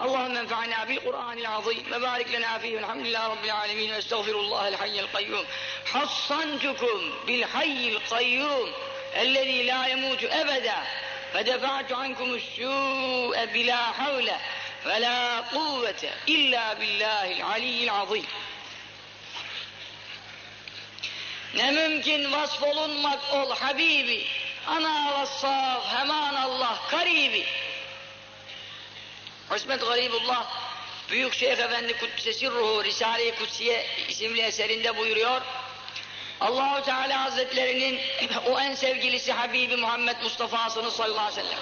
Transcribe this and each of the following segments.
اللهم انفعنا بالقرآن العظيم وبارك لنا فيه والحمد لله رب العالمين واستغفر الله الحي القيوم حصنتكم بالحي القيوم الذي لا يموت أبدا فدفعت عنكم السوء بلا حول ولا قوة إلا بالله العلي العظيم. Ne mümkün vasfolunmak ol Habibi, ana vassaf hemen Allah karibi. İsmet Garibullah Büyük Şeyh Efendi Kuddisesi Ruhu Risale-i Kutsiye isimli eserinde buyuruyor. Allah-u Teala Hazretlerinin o en sevgilisi Habibi Muhammed Mustafa'sını sallallahu aleyhi ve sellem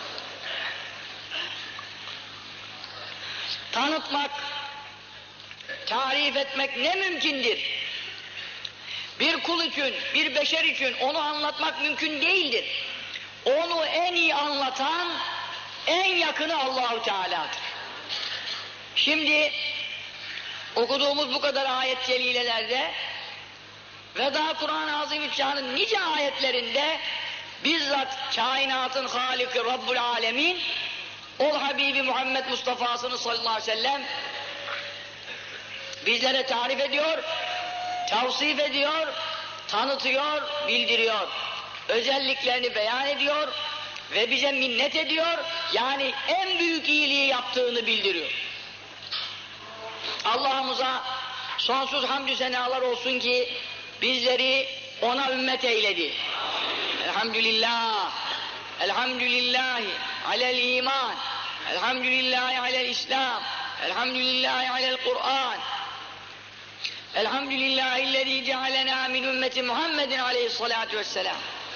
tanıtmak, tarif etmek ne mümkündür? Bir kul için, bir beşer için onu anlatmak mümkün değildir. Onu en iyi anlatan, en yakını Allah-u Teala'dır. Şimdi okuduğumuz bu kadar ayet celilelerde ve daha Kur'an-ı Azimüşşan'ın nice ayetlerinde bizzat kainatın Haliki Rabbul Alemin ol Habibi Muhammed Mustafa'sını sallallahu aleyhi ve sellem bizlere tarif ediyor, tavsif ediyor, tanıtıyor, bildiriyor. Özelliklerini beyan ediyor ve bize minnet ediyor, yani en büyük iyiliği yaptığını bildiriyor. Allah'ımıza sonsuz hamdü senalar olsun ki bizleri ona ümmet eyledi. Elhamdülillah, elhamdülillahi alel iman, elhamdülillahi alel İslam, elhamdülillahi alel Kur'an, elhamdülillahillezî cealena min ümmeti Muhammedin aleyhissalâtu vesselâm.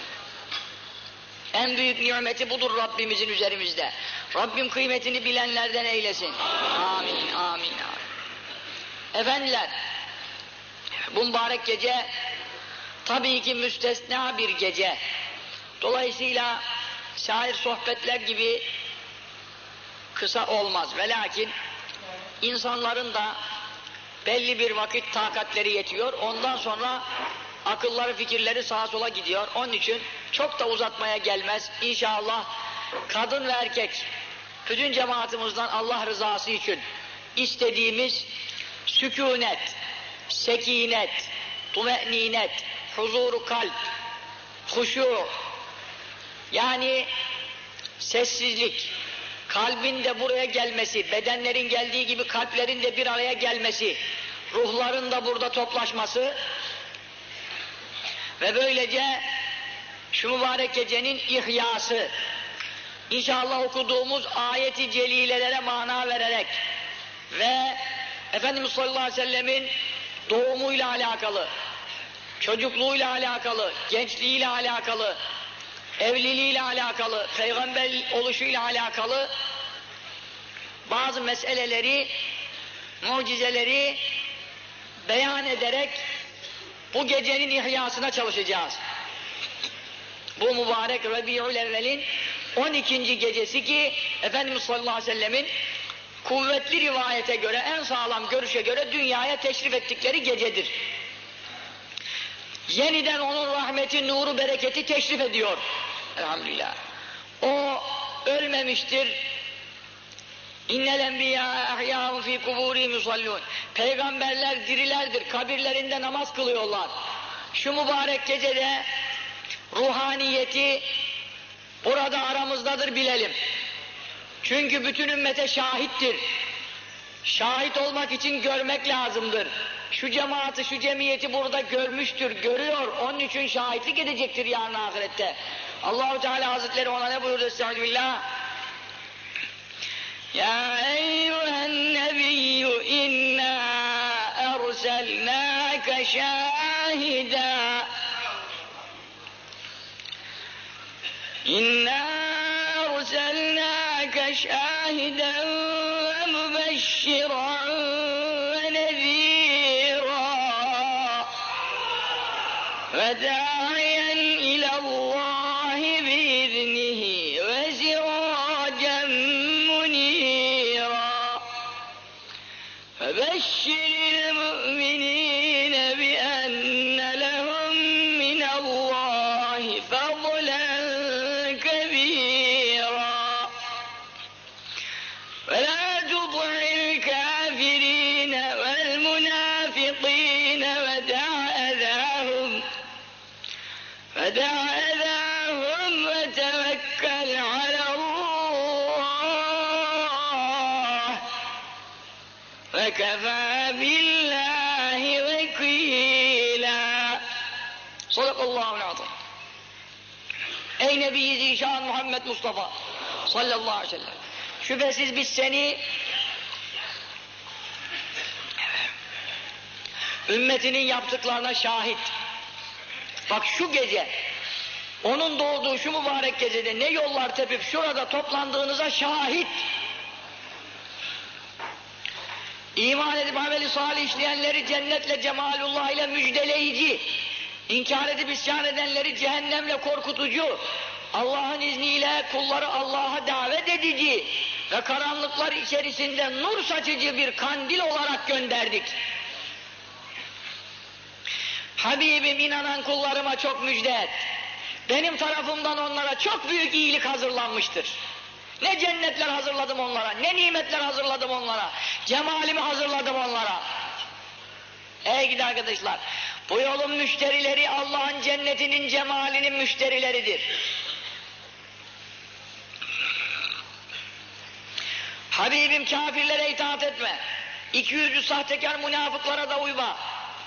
En büyük nimeti budur Rabbimizin üzerimizde. Rabbim kıymetini bilenlerden eylesin. Amin, amin, amin. Efendiler, bu mübarek gece tabii ki müstesna bir gece. Dolayısıyla şair sohbetler gibi kısa olmaz. Ve lakin insanların da belli bir vakit takatleri yetiyor. Ondan sonra akılları, fikirleri sağa sola gidiyor. Onun için çok da uzatmaya gelmez. İnşallah kadın ve erkek bütün cemaatimizden Allah rızası için istediğimiz sükûnet, sekinet, tume'ninet, huzuru kalp, huşu, yani sessizlik, kalbin de buraya gelmesi, bedenlerin geldiği gibi kalplerin de bir araya gelmesi, ruhların da burada toplaşması ve böylece şu mübarek gecenin ihyası, İnşallah okuduğumuz ayeti celilelere mana vererek ve Efendimiz sallallahu aleyhi ve sellemin doğumuyla alakalı, çocukluğuyla alakalı, gençliğiyle alakalı, evliliğiyle alakalı, peygamber oluşuyla alakalı bazı meseleleri, mucizeleri beyan ederek bu gecenin ihyasına çalışacağız. Bu mübarek Rabi'ül Evvel'in 12. gecesi ki Efendimiz sallallahu aleyhi ve sellemin kuvvetli rivayete göre, en sağlam görüşe göre dünyaya teşrif ettikleri gecedir. Yeniden onun rahmeti, nuru, bereketi teşrif ediyor. Elhamdülillah. O ölmemiştir. İnnel enbiya ahyâun fî kubûrîhim yusallûn. Peygamberler dirilerdir, kabirlerinde namaz kılıyorlar. Şu mübarek gecede ruhaniyeti burada aramızdadır, bilelim. Çünkü bütün ümmete şahittir. Şahit olmak için görmek lazımdır. Şu cemaati, şu cemiyeti burada görmüştür, görüyor. Onun için şahitlik edecektir yarın ahirette. Allah-u Teala Hazretleri ona ne buyurdu? Estağfirullah. Ya eyyühen nebiyyü inna erselnâke şâhidâ inna erselnâke şâhiden ve mübeşşiran ve nezîrâ ve dâiyen ilallâhi biiznihi ve sirâcen munîrâ febeşşiril mü'minîne bi enne lehum minallâhi fadlen kebîrâ ve lâ ودع أذاهم وتوكل على الله وكفى بالله وكيلا. Sadakallahu aleyhi. Ey Nebi-i Zişan Muhammed Mustafa sallallahu aleyhi ve sellem, şüphesiz biz seni ümmetinin yaptıklarına şahit. Bak şu gece, onun doğduğu şu mübarek gecede ne yollar tepip şurada toplandığınıza şahit. İman edip ameli salih işleyenleri cennetle, cemalullah ile müjdeleyici, inkar edip isyan edenleri cehennemle korkutucu, Allah'ın izniyle kulları Allah'a davet edici ve karanlıklar içerisinde nur saçıcı bir kandil olarak gönderdik. Habibim, inanan kullarıma çok müjde et. Benim tarafımdan onlara çok büyük iyilik hazırlanmıştır. Ne cennetler hazırladım onlara, ne nimetler hazırladım onlara, cemalimi hazırladım onlara. Ey gidi arkadaşlar, bu yolun müşterileri Allah'ın cennetinin cemalinin müşterileridir. Habibim, kafirlere itaat etme. 200'lü sahtekar münafıklara da uyma.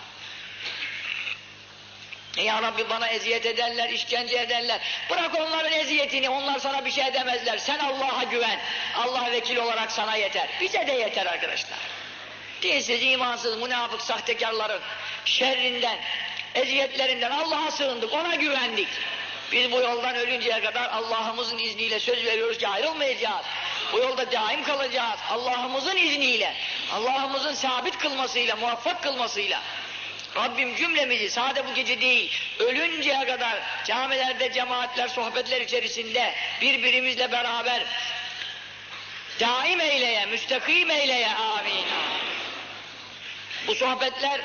Ya Rabbi, bana eziyet ederler, işkence ederler. Bırak onların eziyetini, onlar sana bir şey edemezler. Sen Allah'a güven. Allah vekil olarak sana yeter. Bize de yeter arkadaşlar. Dinsiz, imansız, münafık, sahtekarların şerrinden, eziyetlerinden Allah'a sığındık, ona güvendik. Biz bu yoldan ölünceye kadar Allah'ımızın izniyle söz veriyoruz ki ayrılmayacağız. Bu yolda daim kalacağız. Allah'ımızın izniyle, Allah'ımızın sabit kılmasıyla, muvaffak kılmasıyla. Rabbim cümlemizi sade bu gece değil, ölünceye kadar camilerde, cemaatler, sohbetler içerisinde birbirimizle beraber daim eyleye, müstakim eyleye. Amin. Bu sohbetler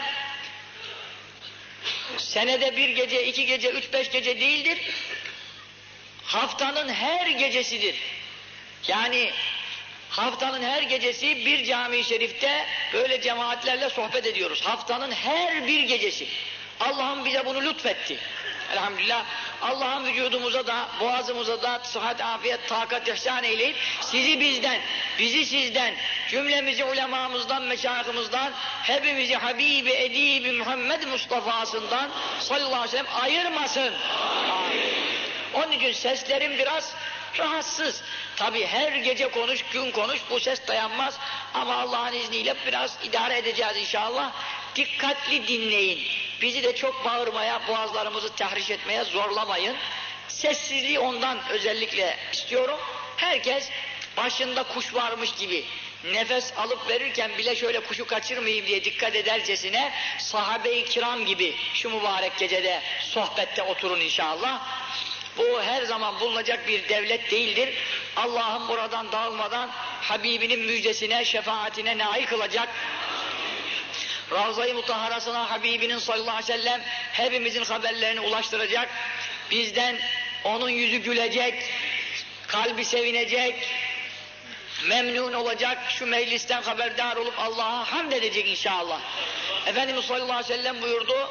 senede bir gece, 2 gece, 3-5 gece değildir. Haftanın her gecesidir. Yani haftanın her gecesi bir cami-i şerifte böyle cemaatlerle sohbet ediyoruz. Haftanın her bir gecesi. Allah'ım bize bunu lütfetti. Elhamdülillah. Allah'ım vücudumuza da, boğazımıza da sıhhat, afiyet, takat ihsan eyleyip sizi bizden, bizi sizden, cümlemizi ulemamızdan, meşayihimizden, hepimizi Habibi Edibi Muhammed Mustafa'sından sallallahu aleyhi ve sellem ayırmasın. Amin. Onun için seslerim biraz rahatsız. Tabi her gece konuş, gün konuş, bu ses dayanmaz. Ama Allah'ın izniyle biraz idare edeceğiz inşallah. Dikkatli dinleyin. Bizi de çok bağırmaya, boğazlarımızı tahriş etmeye zorlamayın. Sessizliği ondan özellikle istiyorum. Herkes başında kuş varmış gibi nefes alıp verirken bile şöyle kuşu kaçırmayayım diye dikkat edercesine sahabe-i kiram gibi şu mübarek gecede sohbette oturun inşallah. Bu her zaman bulunacak bir devlet değildir. Allah'ım buradan dağılmadan Habibinin müjdesine, şefaatine nail kılacak. Ravza-i Mutahharasına Habibinin sallallahu aleyhi ve sellem hepimizin haberlerini ulaştıracak. Bizden onun yüzü gülecek, kalbi sevinecek, memnun olacak, şu meclisten haberdar olup Allah'a hamd edecek inşallah. Efendimiz sallallahu aleyhi ve sellem buyurdu: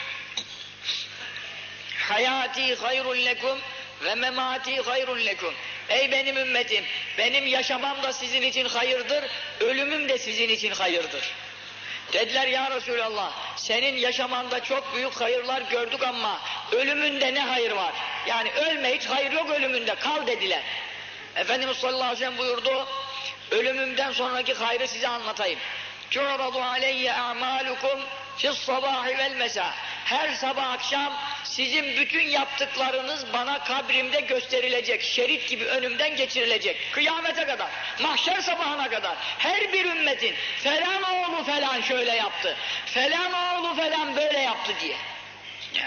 Hayati hayrun lekum ve memati hayrun lekum. Ey benim ümmetim, benim yaşamam da sizin için hayırdır, ölümüm de sizin için hayırdır. Dediler ya Resulallah, senin yaşamanda çok büyük hayırlar gördük ama ölümünde ne hayır var? Yani ölme, hiç hayır yok ölümünde, kal dediler. Efendimiz sallallahu aleyhi ve sellem buyurdu, ölümümden sonraki hayrı size anlatayım. Tu'radu aleyye a'malukum fi's sabahi vel mesa. Her sabah akşam sizin bütün yaptıklarınız bana kabrimde gösterilecek, şerit gibi önümden geçirilecek. Kıyamete kadar, mahşer sabahına kadar her bir ümmetin falan oğlu falan şöyle yaptı, falan oğlu falan böyle yaptı diye. Ya.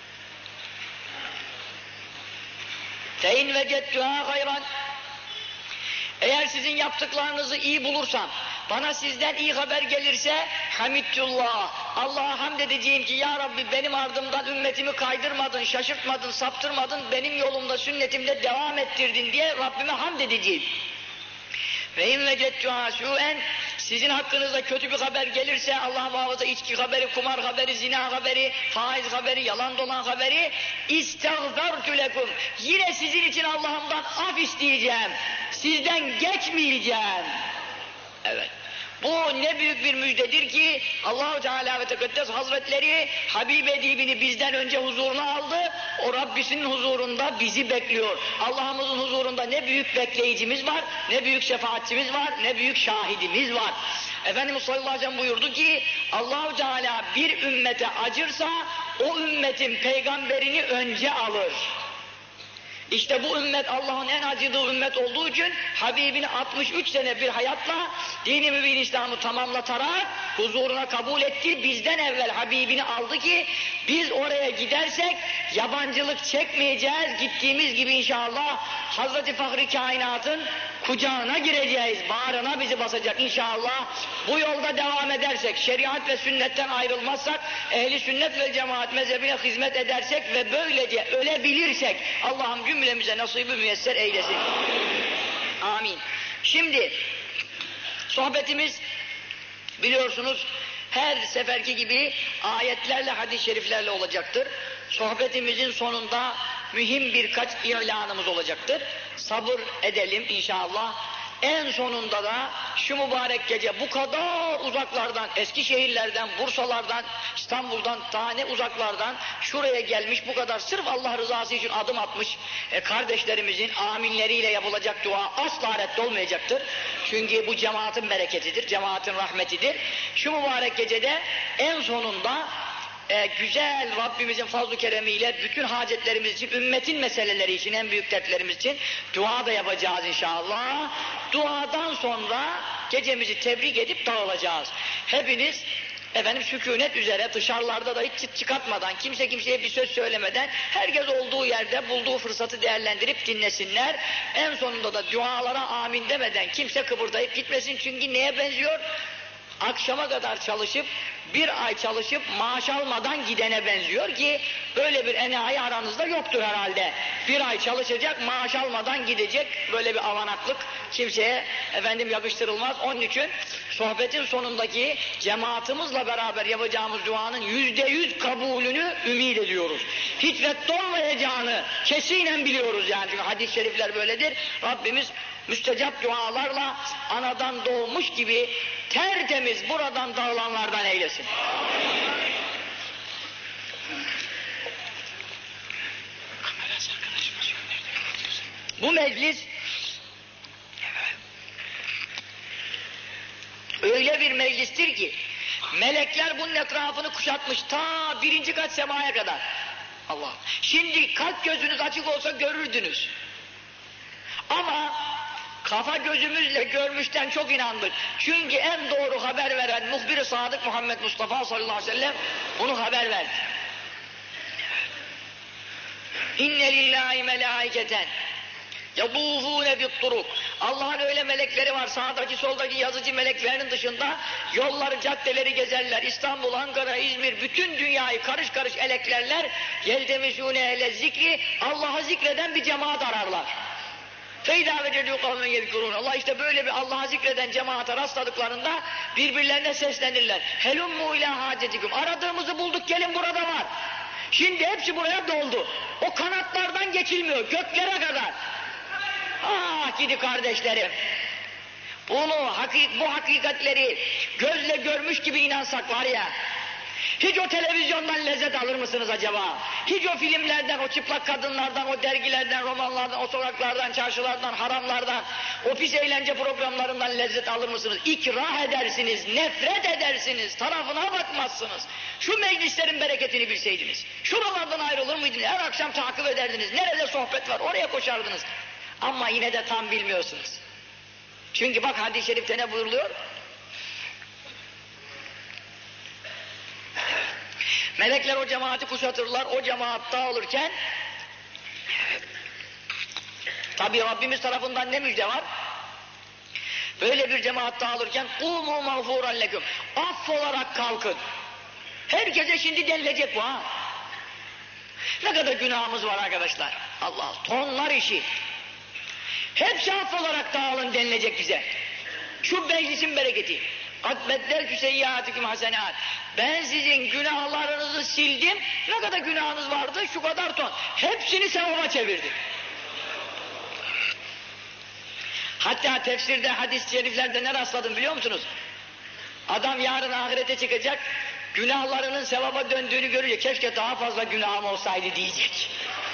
Fein vecedtuha hayran. Eğer sizin yaptıklarınızı iyi bulursam, bana sizden iyi haber gelirse hamidullah, Allah'a hamd edeceğim ki ya Rabbi benim ardımdan ümmetimi kaydırmadın, şaşırtmadın, saptırmadın, benim yolumda, sünnetimde devam ettirdin diye Rabbime hamd edeceğim. Ve in vecedtuha su'en, Sizin hakkınızda kötü bir haber gelirse, Allah muhafaza, içki haberi, kumar haberi, zina haberi, faiz haberi, yalan dolan haberi, istağfartu lekum. Yine sizin için Allah'ımdan af isteyeceğim. Sizden geçmeyeceğim. Evet. Bu ne büyük bir müjdedir ki Allah-u Teala ve Tekaddes Hazretleri Habib edibini bizden önce huzuruna aldı. O Rabbisinin huzurunda bizi bekliyor. Allah'ımızın huzurunda ne büyük bekleyicimiz var, ne büyük şefaatçimiz var, ne büyük şahidimiz var. Efendimiz sallallahu aleyhi ve sellem buyurdu ki Allah-u Teala bir ümmete acırsa o ümmetin peygamberini önce alır. İşte bu ümmet Allah'ın en acıdığı ümmet olduğu için Habibini 63 sene bir hayatla dini mübin İslam'ı tamamlatarak huzuruna kabul etti. Bizden evvel Habibini aldı ki biz oraya gidersek yabancılık çekmeyeceğiz. Gittiğimiz gibi inşallah Hazreti Fahri Kainat'ın kucağına gireceğiz. Bağrına bizi basacak inşallah. Bu yolda devam edersek, şeriat ve sünnetten ayrılmazsak, ehli sünnet ve cemaat mezhebine hizmet edersek ve böylece ölebilirsek Allah'ım cümlemize nasip-i müyesser eylesin. Amin. Şimdi sohbetimiz biliyorsunuz her seferki gibi ayetlerle, hadis-i şeriflerle olacaktır. Sohbetimizin sonunda mühim birkaç ilanımız olacaktır. Sabır edelim inşallah. En sonunda da şu mübarek gece bu kadar uzaklardan, Eskişehirlerden, Bursalardan, İstanbul'dan, ta ne uzaklardan şuraya gelmiş, bu kadar sırf Allah rızası için adım atmış kardeşlerimizin aminleriyle yapılacak dua asla reddolmayacaktır. Çünkü bu cemaatin bereketidir, cemaatin rahmetidir. Şu mübarek gecede en sonunda güzel Rabbimizin fazl-ı keremiyle bütün hacetlerimiz için, ümmetin meseleleri için, en büyük dertlerimiz için dua da yapacağız inşallah. Duadan sonra gecemizi tebrik edip dağılacağız. Hepiniz sükûnet üzere, dışarılarda da hiç çıkartmadan, kimse kimseye bir söz söylemeden, herkes olduğu yerde bulduğu fırsatı değerlendirip dinlesinler. En sonunda da dualara amin demeden kimse kıpırdayıp gitmesin. Çünkü neye benziyor? Akşama kadar çalışıp, bir ay çalışıp maaş almadan gidene benziyor ki böyle bir enayi aranızda yoktur herhalde. Bir ay çalışacak, maaş almadan gidecek, böyle bir avanaklık kimseye yakıştırılmaz. Onun için sohbetin sonundaki cemaatimizle beraber yapacağımız duanın %100 kabulünü ümit ediyoruz. Hiç reddolmayacağını kesinen biliyoruz yani. Çünkü hadis-i şerifler böyledir. Rabbimiz müstecap dualarla anadan doğmuş gibi tertemiz buradan dağılanlardan eylesin. Bu meclis öyle bir meclistir ki melekler bunun etrafını kuşatmış ta 1. kat semaya kadar. Allah. Şimdi kalp gözünüz açık olsa görürdünüz. Ama kafa gözümüzle görmüşten çok inandık. Çünkü en doğru haber veren muhbir-i sadık Muhammed Mustafa sallallahu aleyhi ve sellem bunu haber verdi. İnne lillahi melâiketen yadûfûne bitturuk. Allah'ın öyle melekleri var, sağdaki soldaki yazıcı meleklerinin dışında yolları, caddeleri gezerler. İstanbul, Ankara, İzmir, bütün dünyayı karış karış eleklerler. Yeldemisûne ehle zikri, Allah'ı zikreden bir cemaat ararlar. Feyda vecedû kavmen yezkurûn. Allah işte böyle bir Allah'ı zikreden cemaate rastladıklarında birbirlerine seslenirler. Helummu ilâ hâcetikum. Aradığımızı bulduk, gelin burada var. Şimdi hepsi buraya doldu. O kanatlardan geçilmiyor, göklere kadar. Ah gidi kardeşlerim. Bu hakikatleri gözle görmüş gibi inansak var ya, hiç o televizyondan lezzet alır mısınız acaba? Hiç o filmlerden, o çıplak kadınlardan, o dergilerden, romanlardan, o sokaklardan, çarşılardan, haramlardan, o pis eğlence programlarından lezzet alır mısınız? İkrah edersiniz, nefret edersiniz, tarafına bakmazsınız. Şu meclislerin bereketini bilseydiniz, şuralardan ayrılır mıydınız? Her akşam takip ederdiniz, nerede sohbet var, oraya koşardınız. Ama yine de tam bilmiyorsunuz. Çünkü bak hadis-i şerifte ne buyuruluyor? Melekler o cemaati kuşatırlar, o cemaat dağılırken tabi Rabbimiz tarafından ne müjde var? Böyle bir cemaat dağılırken قُومُوا مَغْفُورًا لَكُمْ affolarak kalkın. Herkese şimdi denilecek bu ha. Ne kadar günahımız var arkadaşlar. Allah tonlar işi. Hepsi affolarak dağılın denilecek bize. Şu meclisin bereketi. قَدْ بَدَّلْتُ سَيِّئَاتِكُمْ حَسَنَاتٍ. Ben sizin günahlarınızı sildim. Ne kadar günahınız vardı? Şu kadar ton. Hepsini sevaba çevirdim. Hatta tefsirde, hadis-i şeriflerde ne rastladım biliyor musunuz? Adam yarın ahirete çıkacak, günahlarının sevaba döndüğünü görünce keşke daha fazla günahım olsaydı diyecek.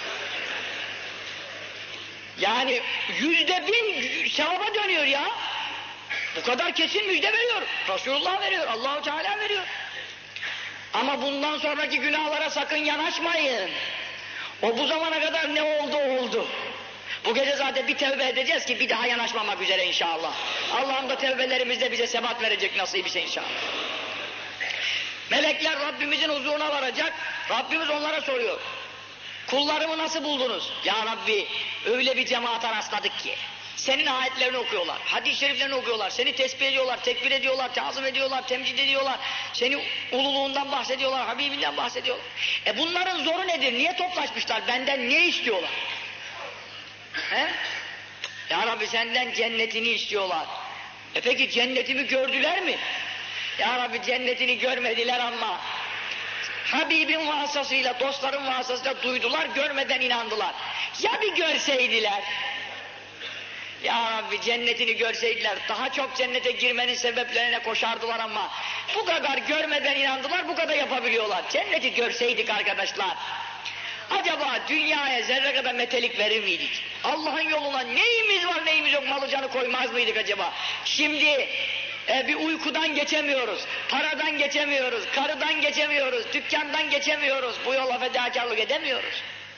Yani 100.000 sevaba dönüyor ya. Bu kadar kesin müjde veriyor. Resulullah veriyor, Allah-u Teala veriyor. Ama bundan sonraki günahlara sakın yanaşmayın. O bu zamana kadar ne oldu oldu. Bu gece zaten bir tevbe edeceğiz ki bir daha yanaşmamak üzere inşallah. Allah'ım da tevbelerimizde bize sebat verecek nasip ise inşallah. Melekler Rabbimizin huzuruna varacak. Rabbimiz onlara soruyor. Kullarımı nasıl buldunuz? Ya Rabbi öyle bir cemaate rastladık ki. Senin ayetlerini okuyorlar, hadis-i şeriflerini okuyorlar, seni tesbih ediyorlar, tekbir ediyorlar, tazim ediyorlar, temcid ediyorlar, seni ululuğundan bahsediyorlar, Habibinden bahsediyorlar. Bunların zoru nedir? Niye toplaşmışlar? Benden ne istiyorlar? He? Ya Rabbi senden cennetini istiyorlar. Peki cennetimi gördüler mi? Ya Rabbi cennetini görmediler ama Habibin vasıtasıyla, dostların vasıtasıyla duydular, görmeden inandılar. Ya bir görseydiler? Ya Rabbi cennetini görseydiler, daha çok cennete girmenin sebeplerine koşardılar ama bu kadar görmeden inandılar, bu kadar yapabiliyorlar. Cenneti görseydik arkadaşlar, acaba dünyaya zerre kadar metelik verir miydik? Allah'ın yoluna neyimiz var neyimiz yok malı canı koymaz mıydık acaba? Şimdi bir uykudan geçemiyoruz, paradan geçemiyoruz, karıdan geçemiyoruz, dükkandan geçemiyoruz, bu yola fedakarlık edemiyoruz.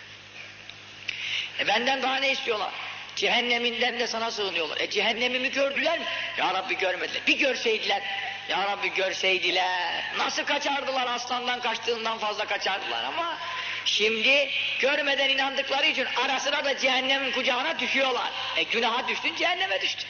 Benden daha ne istiyorlar? Cehenneminden de sana sığınıyorlar. Cehennemimi gördüler mi? Ya Rabbi görmediler. Bir görseydiler, Ya Rabbi görseydiler, nasıl kaçardılar, aslandan kaçtığından fazla kaçardılar ama şimdi görmeden inandıkları için ara sıra da cehennemin kucağına düşüyorlar. Günaha düştün, cehenneme düştün.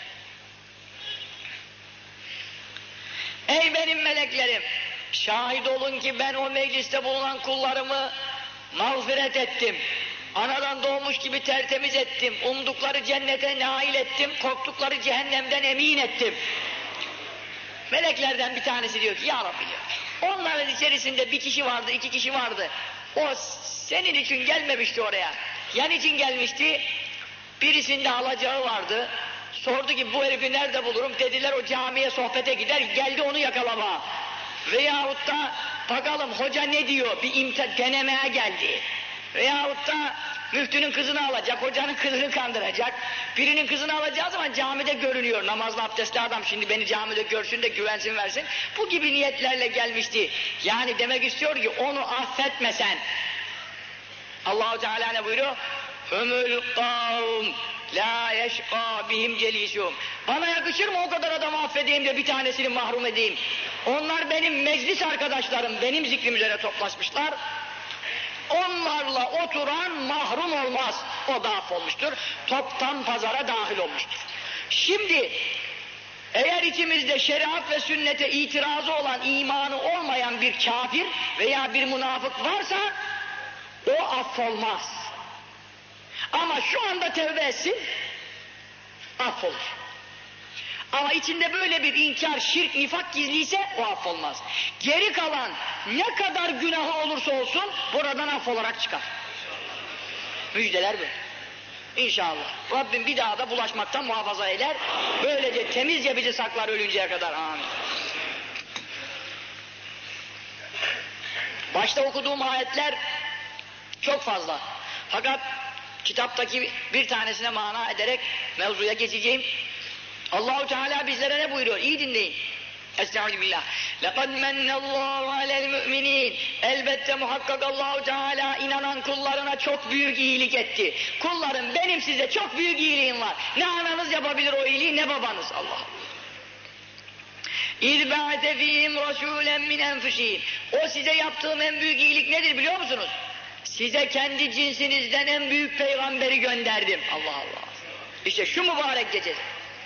Ey benim meleklerim, şahit olun ki ben o mecliste bulunan kullarımı mağfiret ettim. Anadan doğmuş gibi tertemiz ettim. Umdukları cennete nail ettim. Korktukları cehennemden emin ettim. Meleklerden bir tanesi diyor ki ya Rabbi diyor. Onların içerisinde bir kişi vardı, iki kişi vardı. O senin için gelmemişti oraya. Yan için gelmişti. Birisinde alacağı vardı. Sordu ki bu herifi nerede bulurum? Dediler o camiye sohbete gider. Geldi onu yakalama. Veyahut da bakalım hoca ne diyor? Bir denemeye geldi. Veyahut da müftünün kızını alacak, hocanın kızını kandıracak. Birinin kızını alacağı zaman camide görünüyor. Namazlı abdestli adam şimdi beni camide görsün de güvensin versin. Bu gibi niyetlerle gelmişti. Yani demek istiyor ki onu affetmesen. Allah-u Teala ne buyuruyor? Hümül kavm la yeşqa bihim celisum. Bana yakışır mı o kadar adamı affedeyim de bir tanesini mahrum edeyim? Onlar benim meclis arkadaşlarım, benim zikrim üzere toplaşmışlar. Onlarla oturan mahrum olmaz. O da affolmuştur. Toptan pazara dahil olmuştur. Şimdi eğer içimizde şeriat ve sünnete itirazı olan, imanı olmayan bir kafir veya bir münafık varsa o affolmaz. Ama şu anda tevbe etsin, affolur. Ama içinde böyle bir inkar, şirk, nifak gizliyse o affolmaz. Geri kalan ne kadar günahı olursa olsun buradan affolarak çıkar. Müjdeler böyle. İnşallah. Rabbim bir daha da bulaşmaktan muhafaza eder. Böylece temizce bizi saklar ölünceye kadar. Amin. Başta okuduğum ayetler çok fazla. Fakat kitaptaki bir tanesine mana ederek mevzuya geçeceğim. Allah-u Teala bizlere ne buyuruyor? İyi dinleyin. Estağfirullah. لَقَدْ مَنَّ اللّٰهُ عَلَى الْمُؤْمِنِينَ. Elbette muhakkak Allah-u Teala inanan kullarına çok büyük iyilik etti. Kullarım benim size çok büyük iyiliğim var. Ne ananız yapabilir o iyiliği ne babanız. Allah Allah. اِذْ بَعْتَ ف۪يهِمْ رَسُولًا مِنْ اَنْفُسِهِمْ. O size yaptığım en büyük iyilik nedir biliyor musunuz? Size kendi cinsinizden en büyük peygamberi gönderdim. Allah Allah. İşte şu mübarek gecede.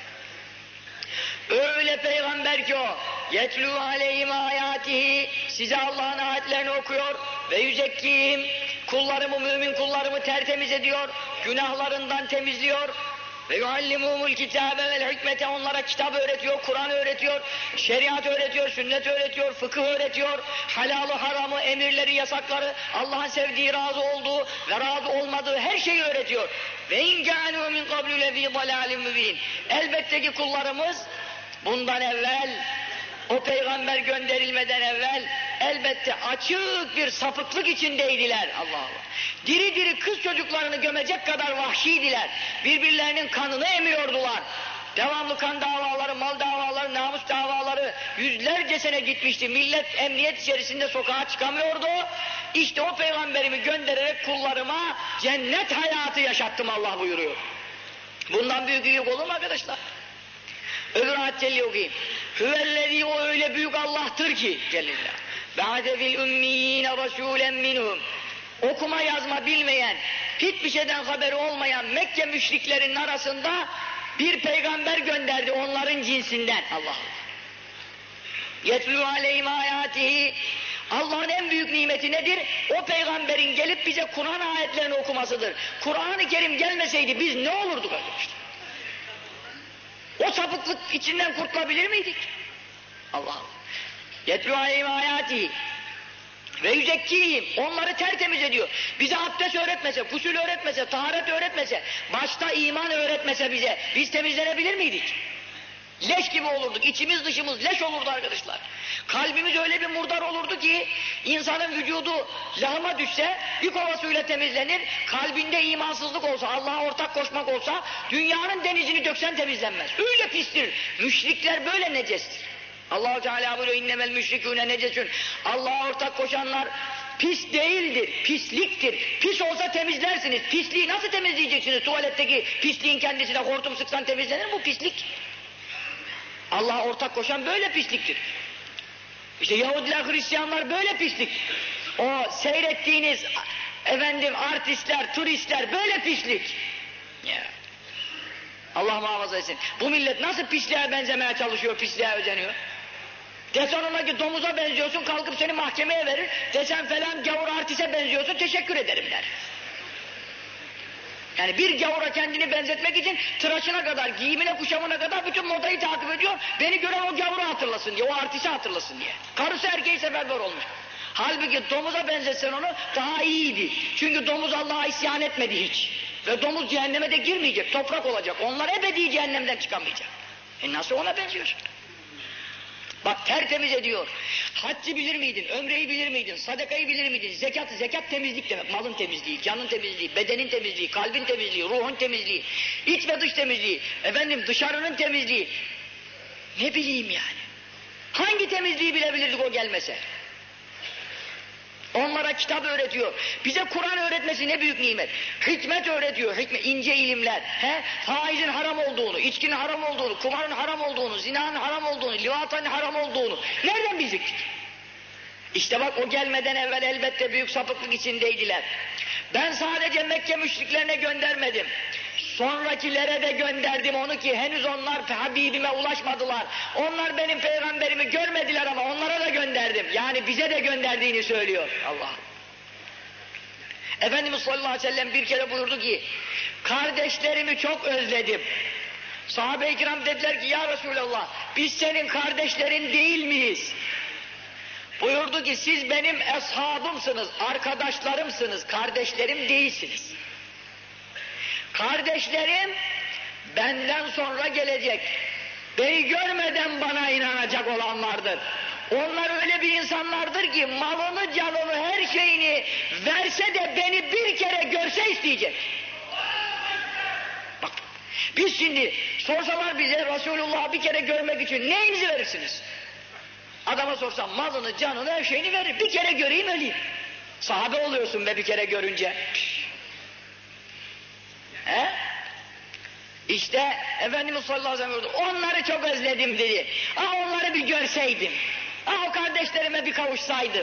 Öyle peygamber ki o yetlû aleyhim âyâtihi, size Allah'ın ayetlerini okuyor ve yüzekkîhim, kullarımı, mümin kullarımı tertemiz ediyor, günahlarından temizliyor Ve yuallimuhumul kitabe vel hikmete, onlara kitap öğretiyor, Kur'an öğretiyor, şeriat öğretiyor, sünnet öğretiyor, fıkıh öğretiyor, halalı haramı, emirleri, yasakları, Allah'ın sevdiği, razı olduğu ve razı olmadığı her şeyi öğretiyor. Ve in kânû min qablü lefî dalâlin mübîn. Elbette ki kullarımız bundan evvel, o peygamber gönderilmeden evvel elbette açık bir sapıklık içindeydiler. Allah Allah. Diri diri kız çocuklarını gömecek kadar vahşiydiler. Birbirlerinin kanını emiyordular. Devamlı kan davaları, mal davaları, namus davaları yüzlerce sene gitmişti. Millet emniyet içerisinde sokağa çıkamıyordu. İşte o peygamberimi göndererek kullarıma cennet hayatı yaşattım Allah buyuruyor. Bundan büyük iyilik olur mu arkadaşlar? Öbür ayet celli okuyayım. Hüvellezî, o öyle büyük Allah'tır ki celillah. Ba'de fil ümmiyîne rasûlen minhum. Okuma yazma bilmeyen, hiçbir şeyden haberi olmayan Mekke müşriklerinin arasında bir peygamber gönderdi onların cinsinden. Allah Allah. Yetlû aleyhim âyâtihi. Allah'ın en büyük nimeti nedir? O peygamberin gelip bize Kur'an ayetlerini okumasıdır. Kur'an-ı Kerim gelmeseydi biz ne olurduk arkadaşlar? O sapıklık içinden kurtulabilir miydik? Allah Allah. Yetlû aleyhim âyâtihi ve yüzekkîhim, onları tertemiz ediyor. Bize abdest öğretmese, gusül öğretmese, taharet öğretmese, başta iman öğretmese bize, biz temizlenebilir miydik? Leş gibi olurduk, içimiz dışımız leş olurdu arkadaşlar. Kalbimiz öyle bir murdar olurdu ki, insanın vücudu lahıma düşse, bir kova suyla temizlenir, kalbinde imansızlık olsa, Allah'a ortak koşmak olsa, dünyanın denizini döksen temizlenmez. Öyle pistir, müşrikler böyle necestir. Allah-u Teala buyuruyor, innemel müşrikûne necesün. Allah'a ortak koşanlar pis değildir, pisliktir. Pis olsa temizlersiniz. Pisliği nasıl temizleyeceksiniz? Tuvaletteki pisliğin kendisine hortum sıksan temizlenir mi bu pislik? Allah'a ortak koşan böyle pisliktir. İşte Yahudiler, Hristiyanlar böyle pislik. O seyrettiğiniz artistler, turistler böyle pislik. Ya. Allah muhafaza etsin. Bu millet nasıl pisliğe benzemeye çalışıyor, pisliğe özeniyor? Desen ona ki domuza benziyorsun, kalkıp seni mahkemeye verir. Desen falan gavur artiste benziyorsun, teşekkür ederim der. Yani bir gavura kendini benzetmek için tıraşına kadar, giyimine, kuşamına kadar bütün modayı takip ediyor. Beni gören o gavuru hatırlasın diye, o artisti hatırlasın diye. Karısı erkeği seferber olmuş. Halbuki domuza benzetsen onu daha iyiydi. Çünkü domuz Allah'a isyan etmedi hiç. Ve domuz cehenneme de girmeyecek, toprak olacak. Onlar ebedi cehennemden çıkamayacak. Nasıl ona benziyorsun? Bak tertemiz ediyor. Haccı bilir miydin? Ömreyi bilir miydin? Sadakayı bilir miydin? Zekat temizlik demek. Malın temizliği, canın temizliği, bedenin temizliği, kalbin temizliği, ruhun temizliği, iç ve dış temizliği, dışarının temizliği. Ne bileyim yani. Hangi temizliği bilebilirdik o gelmese? Onlara kitap öğretiyor. Bize Kur'an öğretmesi ne büyük nimet. Hikmet öğretiyor. İnce ilimler. Faizin haram olduğunu, içkinin haram olduğunu, kumarın haram olduğunu, zinanın haram olduğunu, livatanın haram olduğunu. Nereden bildik? İşte bak o gelmeden evvel elbette büyük sapıklık içindeydiler. Ben sadece Mekke müşriklerine göndermedim. Sonrakilere de gönderdim onu ki henüz onlar Habibime ulaşmadılar. Onlar benim peygamberimi görmediler ama onlara da gönderdim. Yani bize de gönderdiğini söylüyor Allah. Efendimiz sallallahu aleyhi ve sellem bir kere buyurdu ki, kardeşlerimi çok özledim. Sahabe-i kiram dediler ki, ya Resulallah biz senin kardeşlerin değil miyiz? Buyurdu ki, siz benim eshabımsınız, arkadaşlarımsınız, kardeşlerim değilsiniz. Kardeşlerim benden sonra gelecek, beni görmeden bana inanacak olanlardır. Onlar öyle bir insanlardır ki malını, canını, her şeyini verse de beni bir kere görse isteyecek. Bak, biz şimdi sorsalar bize Resulullah'ı bir kere görmek için neyinizi verirsiniz? Adama sorsam malını, canını, her şeyini verir. Bir kere göreyim öleyim. Sahabe oluyorsun be bir kere görünce. İşte Efendimiz sallallahu aleyhi ve sellem onları çok özledim dedi. Onları bir görseydim. O kardeşlerime bir kavuşsaydım.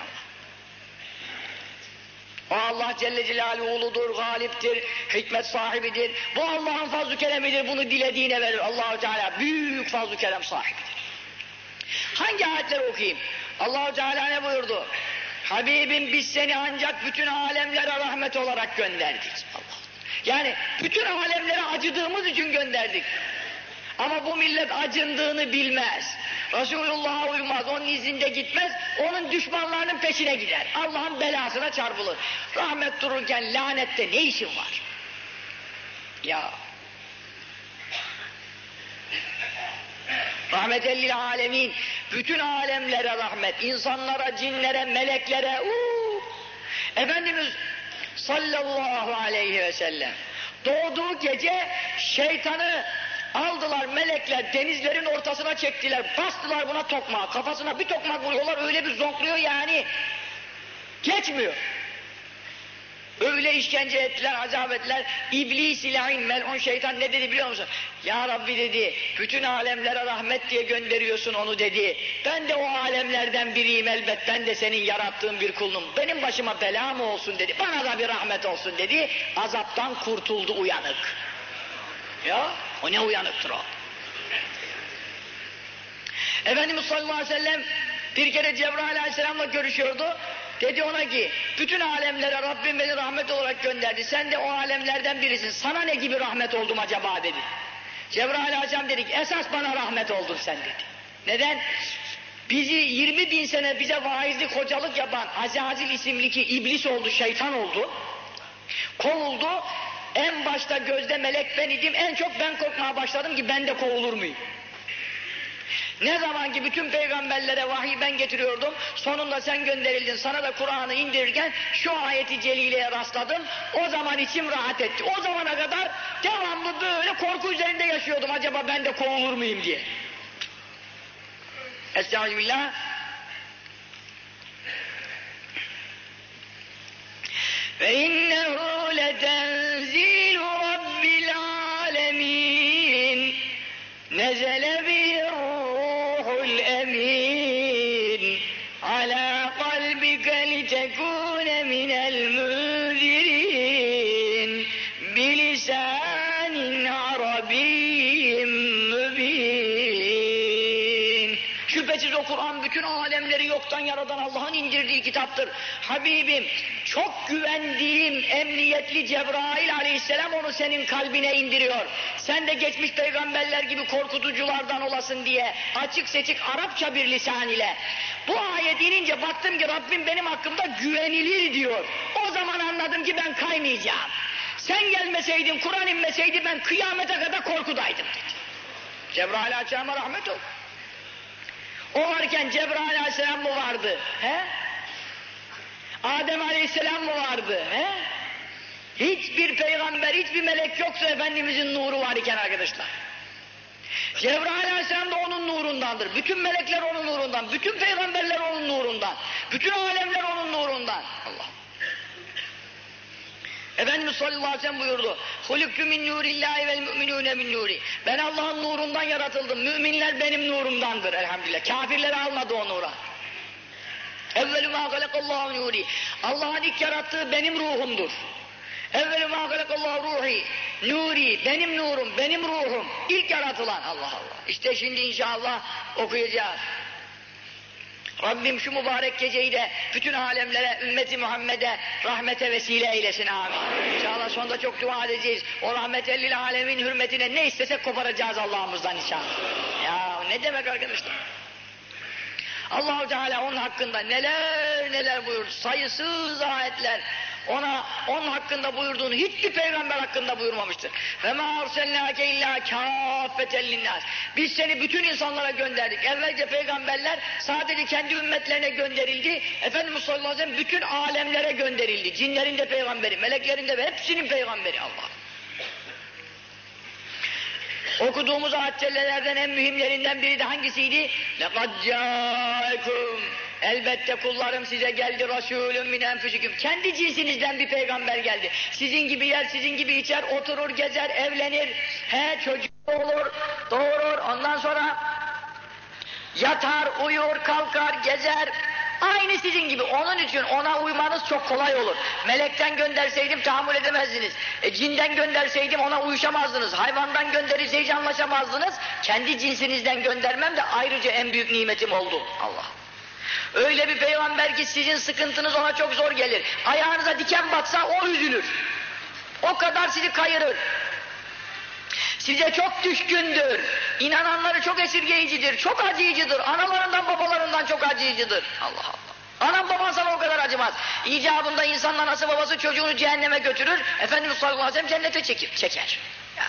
O Allah Celle Celaluhu uludur, galiptir, hikmet sahibidir. Bu Allah'ın fazl-ı keremidir, bunu dilediğine verir. Allah-u Teala büyük fazl-ı kerem sahibidir. Hangi ayetleri okuyayım? Allah-u Teala ne buyurdu? Habibim biz seni ancak bütün alemlere rahmet olarak gönderdik. Allah. Yani bütün alemlere acıdığımız için gönderdik. Ama bu millet acındığını bilmez. Resulullah'a uymaz, onun izinde gitmez, onun düşmanlarının peşine gider. Allah'ın belasına çarpılır. Rahmet dururken lanette ne işin var? Ya. Rahmetellil alemin, bütün alemlere rahmet, insanlara, cinlere, meleklere, Efendimiz sallallahu aleyhi ve sellem doğduğu gece şeytanı aldılar melekler, denizlerin ortasına çektiler, bastılar buna tokmağı, kafasına bir tokmak vuruyorlar, öyle bir zonkluyor yani, geçmiyor. Öyle işkence ettiler, azap ettiler. İblis-i la'in, mel'un şeytan ne dedi biliyor musun? Ya Rabbi dedi, bütün alemlere rahmet diye gönderiyorsun onu dedi. Ben de o alemlerden biriyim elbet, ben de senin yarattığın bir kulunum. Benim başıma bela mı olsun dedi, bana da bir rahmet olsun dedi. Azaptan kurtuldu uyanık. Ya, o ne uyanıktır o? Efendimiz sallallahu aleyhi ve sellem bir kere Cebrail aleyhisselamla görüşüyordu. Dedi ona ki, bütün alemlere Rabbim beni rahmet olarak gönderdi. Sen de o alemlerden birisin. Sana ne gibi rahmet oldum acaba dedi. Cebrail aleyhisselam dedi ki, esas bana rahmet oldun sen dedi. Neden? Bizi 20.000 sene bize vaizlik, hocalık yapan Azazil isimli ki iblis oldu, şeytan oldu. Kovuldu. En başta gözde melek ben idim. En çok ben korkmaya başladım ki ben de kovulur muyum? Ne zaman ki bütün peygamberlere vahiy ben getiriyordum, sonunda sen gönderildin, sana da Kur'an'ı indirirken şu ayeti celileye rastladım, o zaman içim rahat etti. O zamana kadar devamlı böyle korku üzerinde yaşıyordum, acaba ben de kovulur muyum diye. Estağfirullah. Ve innehu letenzilu rabbil alemin nezele bihi ruhul emin ala kalbike litekune minel munzirin bilisanin arabiyyin mübin. Şüphesiz o Kur'an bütün alemleri yoktan yaradan Allah'ın indirdiği kitaptır. Habibim, çok güvendiğim emniyetli Cebrail aleyhisselam onu senin kalbine indiriyor. Sen de geçmiş peygamberler gibi korkutuculardan olasın diye açık seçik Arapça bir lisan ile. Bu ayet inince baktım ki Rabbim benim hakkımda güvenilir diyor. O zaman anladım ki ben kaymayacağım. Sen gelmeseydin, Kur'an inmeseydi ben kıyamete kadar korkudaydım dedi. Cebrail aleyhisselama rahmet ol. O varken Cebrail aleyhisselam mı vardı? He? Adem aleyhisselam mı vardı? He? Hiçbir peygamber, hiçbir melek yoksa Efendimizin nuru var iken arkadaşlar. Cebrail aleyhisselam da onun nurundandır. Bütün melekler onun nurundan, bütün peygamberler onun nurundan, bütün alemler onun nurundan. Allah. Efendimiz sallallahu aleyhi ve sellem buyurdu. Huluktu min nurillahi vel mu'minune min nuri. Ben Allah'ın nurundan yaratıldım. Müminler benim nurumdandır elhamdülillah. Kafirler almadı o nura. Evvelü mâ halakallahu nuri. Allah'ın ilk yarattığı benim ruhumdur. Evvelü mâ halakallahu ruhi. Nuri, benim nurum, benim ruhum. İlk yaratılan Allah Allah. İşte şimdi inşallah okuyacağız. Rabbim şu mübarek geceyi de bütün alemlere, ümmeti Muhammed'e rahmete vesile eylesin amin. İnşallah sonunda çok dua edeceğiz. O rahmetellil alemin hürmetine ne istesek koparacağız Allah'ımızdan inşallah. Ya ne demek arkadaşlar? Allah-u Teala onun hakkında neler neler buyurdu, sayısız ayetler. Onun hakkında buyurduğunu hiçbir peygamber hakkında buyurmamıştır. Ve ma arsalnake illa kâffeten linnâs. Biz seni bütün insanlara gönderdik. Evvelce peygamberler sadece kendi ümmetlerine gönderildi. Efendimiz sallallahu aleyhi ve sellem bütün alemlere gönderildi. Cinlerin de peygamberi, meleklerin de hepsinin peygamberi Allah. Okuduğumuz ayet cellelerden en mühimlerinden biri de hangisiydi? لَقَدْ جَاءَكُمْ Elbette kullarım size geldi Resulüm min enfüsikum. Kendi cinsinizden bir peygamber geldi. Sizin gibi yer, sizin gibi içer, oturur, gezer, evlenir, çocuk olur, doğurur, ondan sonra yatar, uyur, kalkar, gezer. Aynı sizin gibi. Onun için ona uymanız çok kolay olur. Melekten gönderseydim tahammül edemezdiniz. Cinden gönderseydim ona uyuşamazdınız. Hayvandan gönderseydim anlaşamazdınız. Kendi cinsinizden göndermem de ayrıca en büyük nimetim oldu. Allah. Öyle bir peygamber ki sizin sıkıntınız ona çok zor gelir. Ayağınıza diken batsa o üzülür. O kadar sizi kayırır. Size çok düşkündür. İnananları çok esirgeyicidir, çok acıyıcıdır. Analarından babalarından çok acıyıcıdır. Allah Allah. Anam baban sana o kadar acımaz. İcabında insanın anası babası çocuğunu cehenneme götürür. Efendimiz sallallahu aleyhi ve sellem cennete çeker. Ya.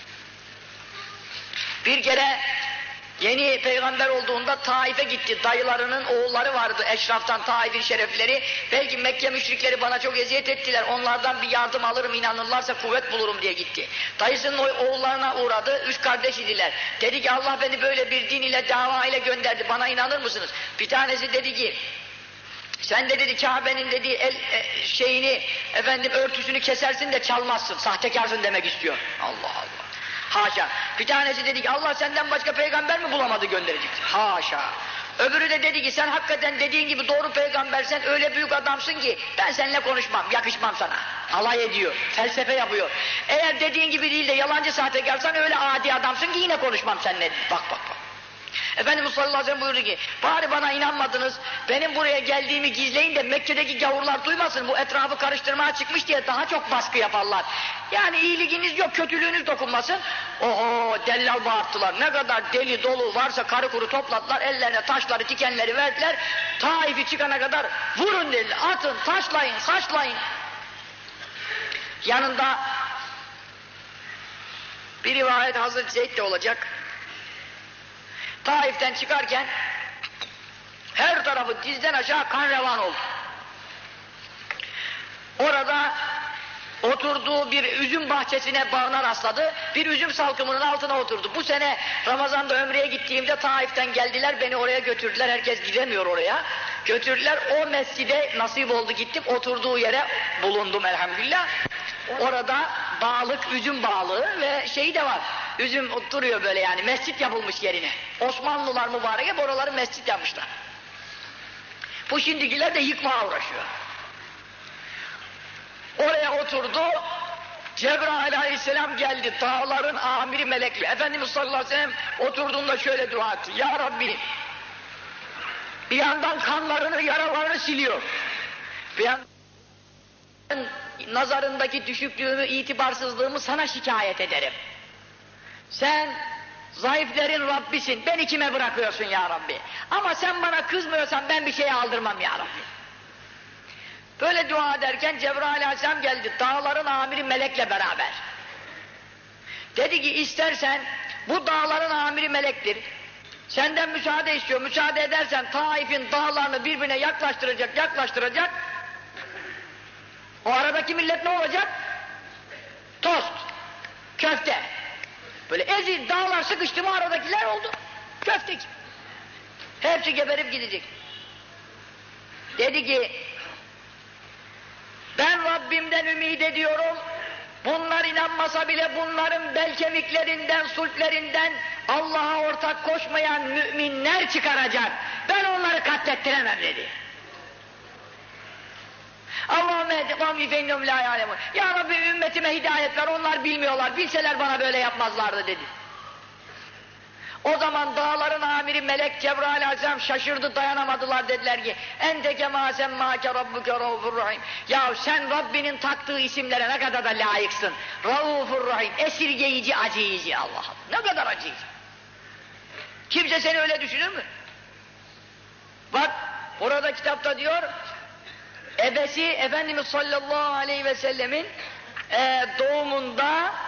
Bir kere yeni peygamber olduğunda Taif'e gitti. Dayılarının oğulları vardı eşraftan, Taif'in şerefleri. Belki Mekke müşrikleri bana çok eziyet ettiler. Onlardan bir yardım alırım, inanırlarsa kuvvet bulurum diye gitti. Dayısının oğullarına uğradı. 3 kardeş idiler. Dedi ki Allah beni böyle bir din ile, dava ile gönderdi. Bana inanır mısınız? Bir tanesi dedi ki sen de dedi Kabe'nin dedi şeyini örtüsünü kesersin de çalmazsın. Sahtekarsın demek istiyor. Allah Allah. Haşa. Bir tanesi dedi ki Allah senden başka peygamber mi bulamadı gönderecek? Haşa. Öbürü de dedi ki sen hakikaten dediğin gibi doğru peygambersen öyle büyük adamsın ki ben seninle konuşmam, yakışmam sana. Alay ediyor, felsefe yapıyor. Eğer dediğin gibi değil de yalancı sahtekarsan öyle adi adamsın ki yine konuşmam seninle. Bak. Efendimiz sallallahu aleyhi ve sellem buyurdu ki bari bana inanmadınız, benim buraya geldiğimi gizleyin de Mekke'deki gavurlar duymasın, bu etrafı karıştırmaya çıkmış diye daha çok baskı yaparlar. Yani iyiliğiniz yok, kötülüğünüz dokunmasın. Oho, dellal bağırttılar. Ne kadar deli dolu varsa karı kuru topladılar, ellerine taşları, tikenleri verdiler. Taif'i çıkana kadar vurun dediler, atın, taşlayın, saçlayın. Yanında bir rivayet Hazreti Zeyd de olacak. Taif'ten çıkarken her tarafı dizden aşağı kan revan oldu. Orada oturduğu bir üzüm bahçesine bağına rastladı. Bir üzüm salkımının altına oturdu. Bu sene Ramazan'da ömreye gittiğimde Taif'ten geldiler, beni oraya götürdüler. Herkes gidemiyor oraya. Götürdüler, o mescide nasip oldu, gittim, oturduğu yere bulundum elhamdülillah. Orada üzüm bağlığı ve şey de var. Üzüm duruyor böyle yani, mescit yapılmış yerine. Osmanlılar mübarek hep oraları mescit yapmışlar. Bu şimdikiler de yıkmaya uğraşıyor. Oraya oturdu, Cebrail aleyhisselam geldi, dağların amiri melekli. Efendimiz sallallahu aleyhi ve sellem oturduğunda şöyle dua etti. Ya Rabbi, bir yandan kanlarını, yaralarını siliyor. Bir yandan nazarındaki düşüklüğümü, itibarsızlığımı sana şikayet ederim. Sen zayıflerin Rabbisin, beni kime bırakıyorsun ya Rabbi? Ama sen bana kızmıyorsan ben bir şey aldırmam ya Rabbi. Böyle dua ederken Cebrail aleyhisselam geldi, dağların amiri melekle beraber. Dedi ki istersen, bu dağların amiri melektir. Senden müsaade istiyor, müsaade edersen Taif'in dağlarını birbirine yaklaştıracak. O aradaki millet ne olacak? Tost, köfte. Böyle ezil, dağlar sıkıştı mı aradakiler oldu. Köfte gibi. Hepsi geberip gidecek. Dedi ki, ben Rabbimden ümit ediyorum, bunlar inanmasa bile bunların bel kemiklerinden, sulplerinden Allah'a ortak koşmayan müminler çıkaracak. Ben onları katlettiremem dedi. Allahümme ehdi kavmi fe innehum la ya'lemun. Ya Rabbi ümmetime hidayet ver, onlar bilmiyorlar, bilseler bana böyle yapmazlardı dedi. O zaman dağların amiri melek Cebrail aleyhisselam şaşırdı, dayanamadılar, dediler ki ente kema semmâke rabbuke raufur rahim. Ya sen Rabbinin taktığı isimlere ne kadar da layıksın. Raufur rahim, esirgeyici, acıyıcı. Allah'ım ne kadar acıyıcı. Kimse seni öyle düşünür mü? Bak orada kitapta diyor, ebesi Efendimiz sallallahu aleyhi ve sellemin doğumunda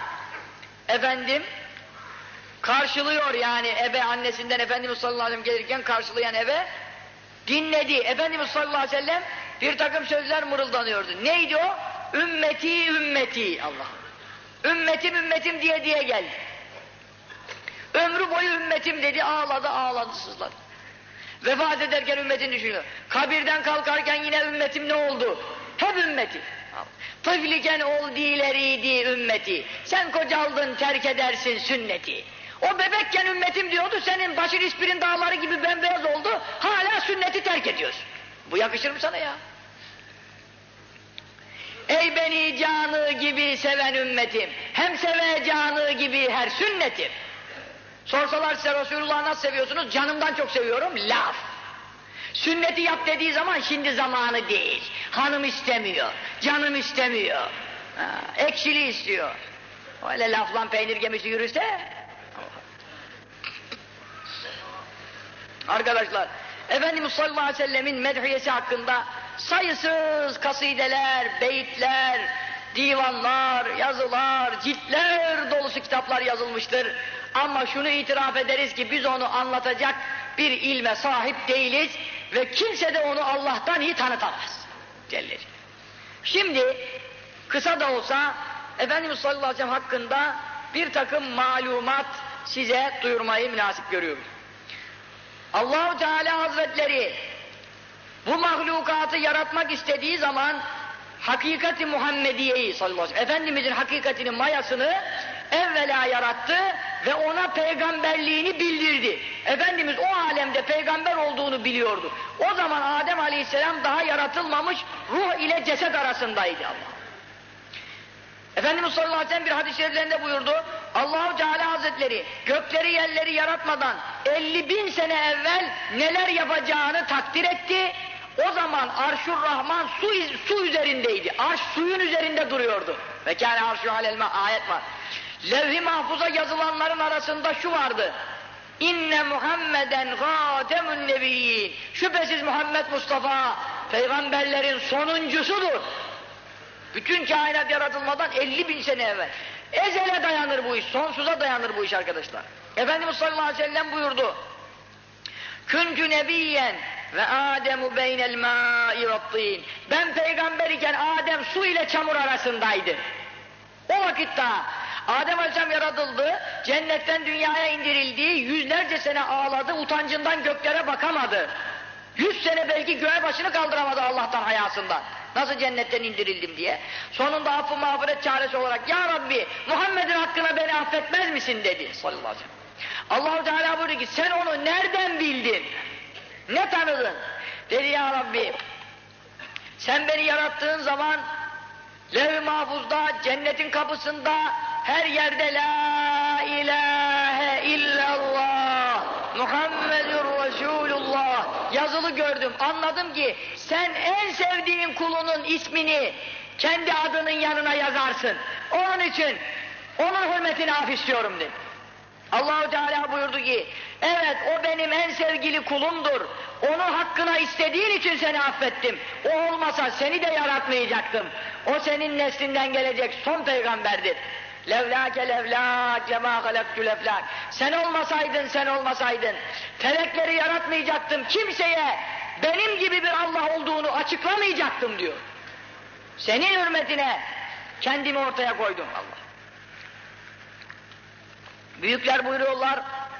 karşılıyor yani ebe, annesinden Efendimiz sallallahu aleyhi ve sellem gelirken karşılayan ebe dinledi. Efendimiz sallallahu aleyhi ve sellem bir takım sözler mırıldanıyordu. Neydi o? Ümmeti ümmeti. Allah'ım. Ümmetim diye geldi. Ömrü boyu ümmetim dedi, ağladı sızladı. Vefat ederken ümmetini düşünüyor. Kabirden kalkarken yine ümmetim ne oldu? Hep ümmeti. Tıfliken ol dileriydi ümmeti. Sen kocaldın terk edersin sünneti. O bebekken ümmetim diyordu, senin başın ispirin dağları gibi bembeyaz oldu, hala sünneti terk ediyorsun. Bu yakışır mı sana ya? Ey beni canı gibi seven ümmetim, hem seve canı gibi her sünnetim. Sorsalar size Resulullah'ı nasıl seviyorsunuz? Canımdan çok seviyorum, laf. Sünneti yap dediği zaman şimdi zamanı değil. Hanım istemiyor, canım istemiyor. Ekşili istiyor. Öyle laflan peynir gemisi yürürse. Arkadaşlar, Efendimiz sallallahu aleyhi ve sellemin medhiyesi hakkında sayısız kasideler, beyitler, divanlar, yazılar, ciltler dolusu kitaplar yazılmıştır. Ama şunu itiraf ederiz ki biz onu anlatacak bir ilme sahip değiliz ve kimse de onu Allah'tan iyi tanıtamaz. Celle. Şimdi kısa da olsa Efendimiz sallallahu aleyhi ve sellem hakkında bir takım malumat size duyurmayı münasip görüyorum. Allah-u Teala Hazretleri bu mahlukatı yaratmak istediği zaman hakikati Muhammediye'yi sallallahu aleyhi ve sellem, Efendimizin hakikatinin mayasını evvela yarattı ve ona peygamberliğini bildirdi. Efendimiz o alemde peygamber olduğunu biliyordu. O zaman Adem aleyhisselam daha yaratılmamış, ruh ile ceset arasındaydı Allah. Efendimiz sallallahu aleyhi ve sellem bir hadis-i şeriflerinde buyurdu, Allah-u Teala Hazretleri gökleri yerleri yaratmadan 50.000 sene evvel neler yapacağını takdir etti. O zaman Arş-ur Rahman su üzerindeydi. Arş suyun üzerinde duruyordu. Ve kâne arşu alel-mâ ayet var. Levh-i mahfuza yazılanların arasında şu vardı. İnne Muhammeden gâtemun nebiyyin. Şüphesiz Muhammed Mustafa peygamberlerin sonuncusudur. Bütün kainat yaratılmadan 50.000 sene evvel. Ezele dayanır bu iş, sonsuza dayanır bu iş arkadaşlar. Efendimiz sallallahu aleyhi ve sellem buyurdu. Küntü nebiyyen ve Ademu beynel mâ'i ve't-tîn. Ben peygamber iken Adem su ile çamur arasındaydı. O vakitte Adem aleyhisselam yaratıldı, cennetten dünyaya indirildi, yüzlerce sene ağladı, utancından göklere bakamadı. 100 sene belki göğe başını kaldıramadı Allah'tan hayasından. Nasıl cennetten indirildim diye. Sonunda affı mağfiret çaresi olarak ya Rabbi Muhammed'in hakkına beni affetmez misin dedi sallallahu aleyhi ve sellem. Allah-u Teala buyurdu ki sen onu nereden bildin? Ne tanıdın? Dedi ya Rabbi sen beni yarattığın zaman Levh-i Mahfuz'da, cennetin kapısında her yerde la ilahe illallah Muhammedur Resulullah yazılı gördüm. Anladım ki sen en sevdiğin kulunun ismini kendi adının yanına yazarsın. Onun için onun hürmetine af istiyorum dedi. Allah-u Teala buyurdu ki evet o benim en sevgili kulumdur. Onun hakkına istediğin için seni affettim. O olmasa seni de yaratmayacaktım. O senin neslinden gelecek son peygamberdir. Levlâke levlâk cemâ halektül eflâk. Sen olmasaydın felekleri yaratmayacaktım. Kimseye benim gibi bir Allah olduğunu açıklamayacaktım diyor. Senin hürmetine kendimi ortaya koydum Allah. Büyükler buyuruyorlar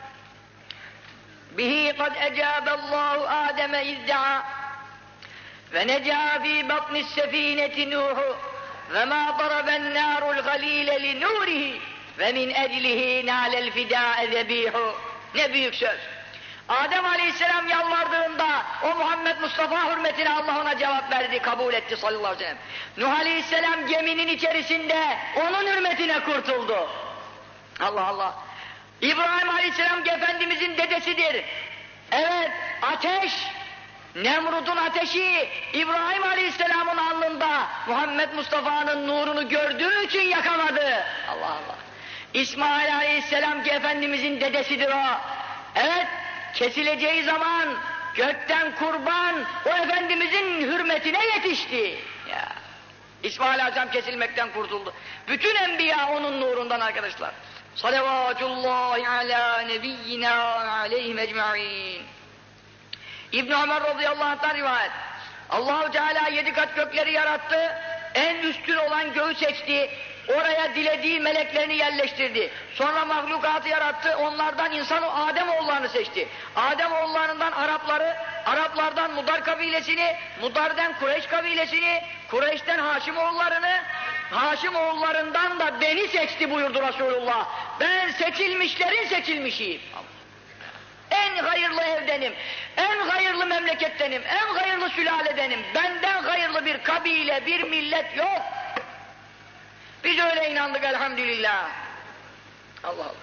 bihi kad ecâbellâhu Âdeme izda'a ve necâ fî batnis sefîneti Nuhu ve mâ daraben nârul galîle li nûrihi ve min eclihi nâlel fidâe zebîhu. Ne büyük söz. Adem aleyhisselam yalvardığında o Muhammed Mustafa hürmetine Allah ona cevap verdi, kabul etti sallallahu aleyhi ve sellem. Nuh aleyhisselam geminin içerisinde onun hürmetine kurtuldu. Allah Allah. İbrahim aleyhisselam Efendimizin dedesidir. Evet, ateş, Nemrut'un ateşi İbrahim aleyhisselamın alnında Muhammed Mustafa'nın nurunu gördüğü için yakamadı. Allah Allah. İsmail aleyhisselam ki Efendimizin dedesidir o. Evet, kesileceği zaman gökten kurban o Efendimizin hürmetine yetişti. Ya. İsmail aleyhisselam kesilmekten kurtuldu. Bütün enbiya onun nurundan arkadaşlar. Salavatullahi ala nebiyyina aleyhim ecma'in. İbn Ömer radıyallahu anh'tan rivayet. Allah-u Teala 7 kat gökleri yarattı, en üstün olan göğü seçti, oraya dilediği meleklerini yerleştirdi. Sonra mahlukatı yarattı, onlardan Ademoğullarını seçti. Ademoğullarından Arapları, Araplardan Mudar kabilesini, Mudar'dan Kureyş kabilesini, Kureyş'ten Haşimoğullarını, Haşimoğullarından da beni seçti buyurdu Resulullah. Ben seçilmişlerin seçilmişiyim. En hayırlı evdenim, en hayırlı memlekettenim, en hayırlı sülaledenim. Benden hayırlı bir kabile, bir millet yok. Biz öyle inandık elhamdülillah. Allah Allah.